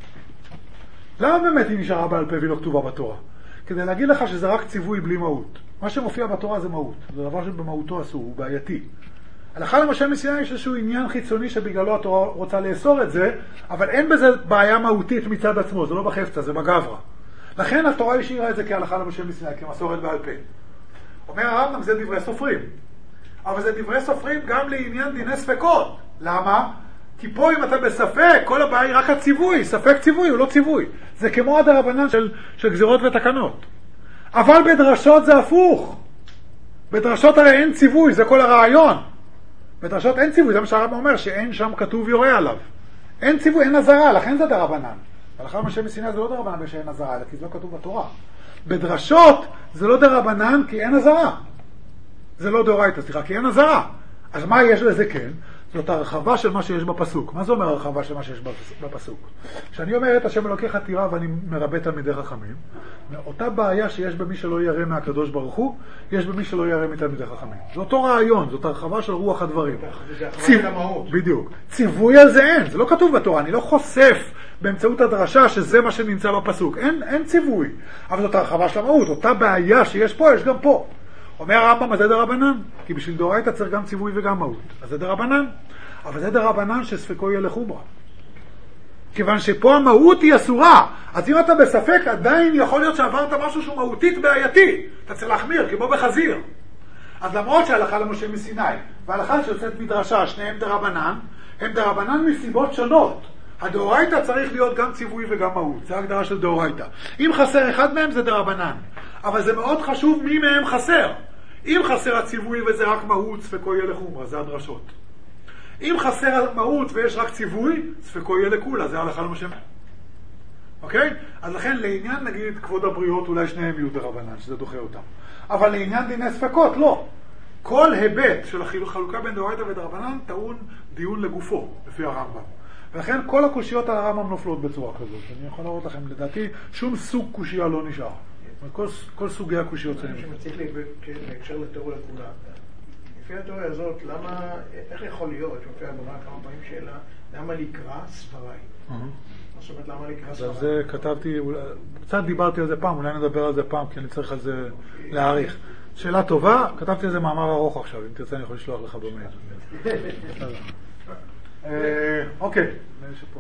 למה באמת היא נשארה בעל פה והיא לא כתובה בתורה? כדי להגיד לך שזה רק ציווי בלי מהות. מה שמופיע בתורה זה מהות. זה דבר שבמהותו אסור, הוא בעייתי. הלכה למשה מסיני יש איזשהו עניין חיצוני שבגללו התורה רוצה לאסור את זה, אבל אין בזה בעיה מהותית מצד עצמו, זה לא בחפצה, זה בגברא. לכן התורה השאירה את זה כהלכה למשה מסיני, כמסורת בעל פה. אומר הרמב"ם, זה דברי סופרים. אבל זה דברי סופרים גם לעניין דיני ספקות. למה? כי פה אם אתה בספק, כל הבעיה היא רק הציווי. ספק ציווי הוא לא ציווי. זה כמו הדרבנן של, של גזירות ותקנות. אבל בדרשות זה הפוך. בדרשות הרי אין ציווי, זה כל הרעיון. בדרשות אין ציווי, זה מה שהרמב"ם אומר, שאין שם כתוב יורה עליו. אין ציווי, אין הזרה, לכן זה דרבנן. הלכה למשה מסיני זה לא דרבנן בשאין הזרה, אלא כי זה לא כתוב בתורה. בדרשות זה לא דרבנן כי אין הזרה. זה לא דאורייתא, סליחה, כי אין הזרה. אז מה יש לזה כן? זאת הרחבה של מה שיש בפסוק. מה זה אומר הרחבה של מה שיש בפסוק? כשאני אומר את השם אלוקיך תירא ואני מרבה תלמידי חכמים, אותה בעיה שיש במי שלא ירא מהקדוש ברוך הוא, יש במי שלא ירא מתלמידי חכמים. זה אותו רעיון, זאת הרחבה של רוח הדברים. זה הרחבה של המהות. בדיוק. ציווי על זה אין, זה לא כתוב בתורה, אני לא חושף באמצעות הדרשה שזה מה שנמצא בפסוק. אין, אין ציווי. אבל זאת הרחבה של המהות, אותה בעיה שיש פה, יש גם פה. אומר הרמב"ם, זה דרבנן, כי בשביל דאורייתא צריך גם ציווי וגם מהות. אז זה דרבנן. אבל זה דרבנן שספקו יהיה לחומרא. כיוון שפה המהות היא אסורה. אז אם אתה בספק, עדיין יכול להיות שעברת משהו שהוא מהותית בעייתי. אתה צריך להחמיר, כמו בחזיר. אז למרות שההלכה למשה מסיני, וההלכה שיוצאת מדרשה, שניהם דרבנן, הם דרבנן מסיבות שונות. הדאורייתא צריך להיות גם ציווי וגם מהות. זה ההגדרה של דאורייתא. אם חסר אחד מהם זה דרבנן. אבל זה מאוד חשוב מי מהם חסר. אם חסר הציווי וזה רק מהות, ספקו יהיה לחומרא, זה הדרשות. אם חסר מהות ויש רק ציווי, ספקו יהיה לכולה, זה הלכה למשה. אוקיי? אז לכן לעניין נגיד כבוד הבריות אולי שניהם יהיו דרבנן, שזה דוחה אותם. אבל לעניין דיני ספקות, לא. כל היבט של החלוקה בין דאורייתא ודרבנן טעון דיון לגופו, לפי הרמב"ם. ולכן כל הקושיות על הרמב"ם נופלות בצורה כזאת. אני יכול להראות לכם, לדעתי, שום סוג קושיה לא נשאר. כל, כל סוגי הקושיות. אני שמציג לי בהקשר לתיאוריה כולה. לפי לפי התיאוריה הזאת, למה, איך יכול להיות, שופע הגמרא כמה פעמים שאלה, למה לקרא סבריי? מה זאת אומרת, למה לקרא סבריי? אז זה כתבתי, קצת דיברתי על זה פעם, אולי נדבר על זה פעם, כי אני צריך על זה להעריך. שאלה טובה, כתבתי על זה מאמר ארוך עכשיו, אם תרצה אני יכול לשלוח לך במייל. אוקיי.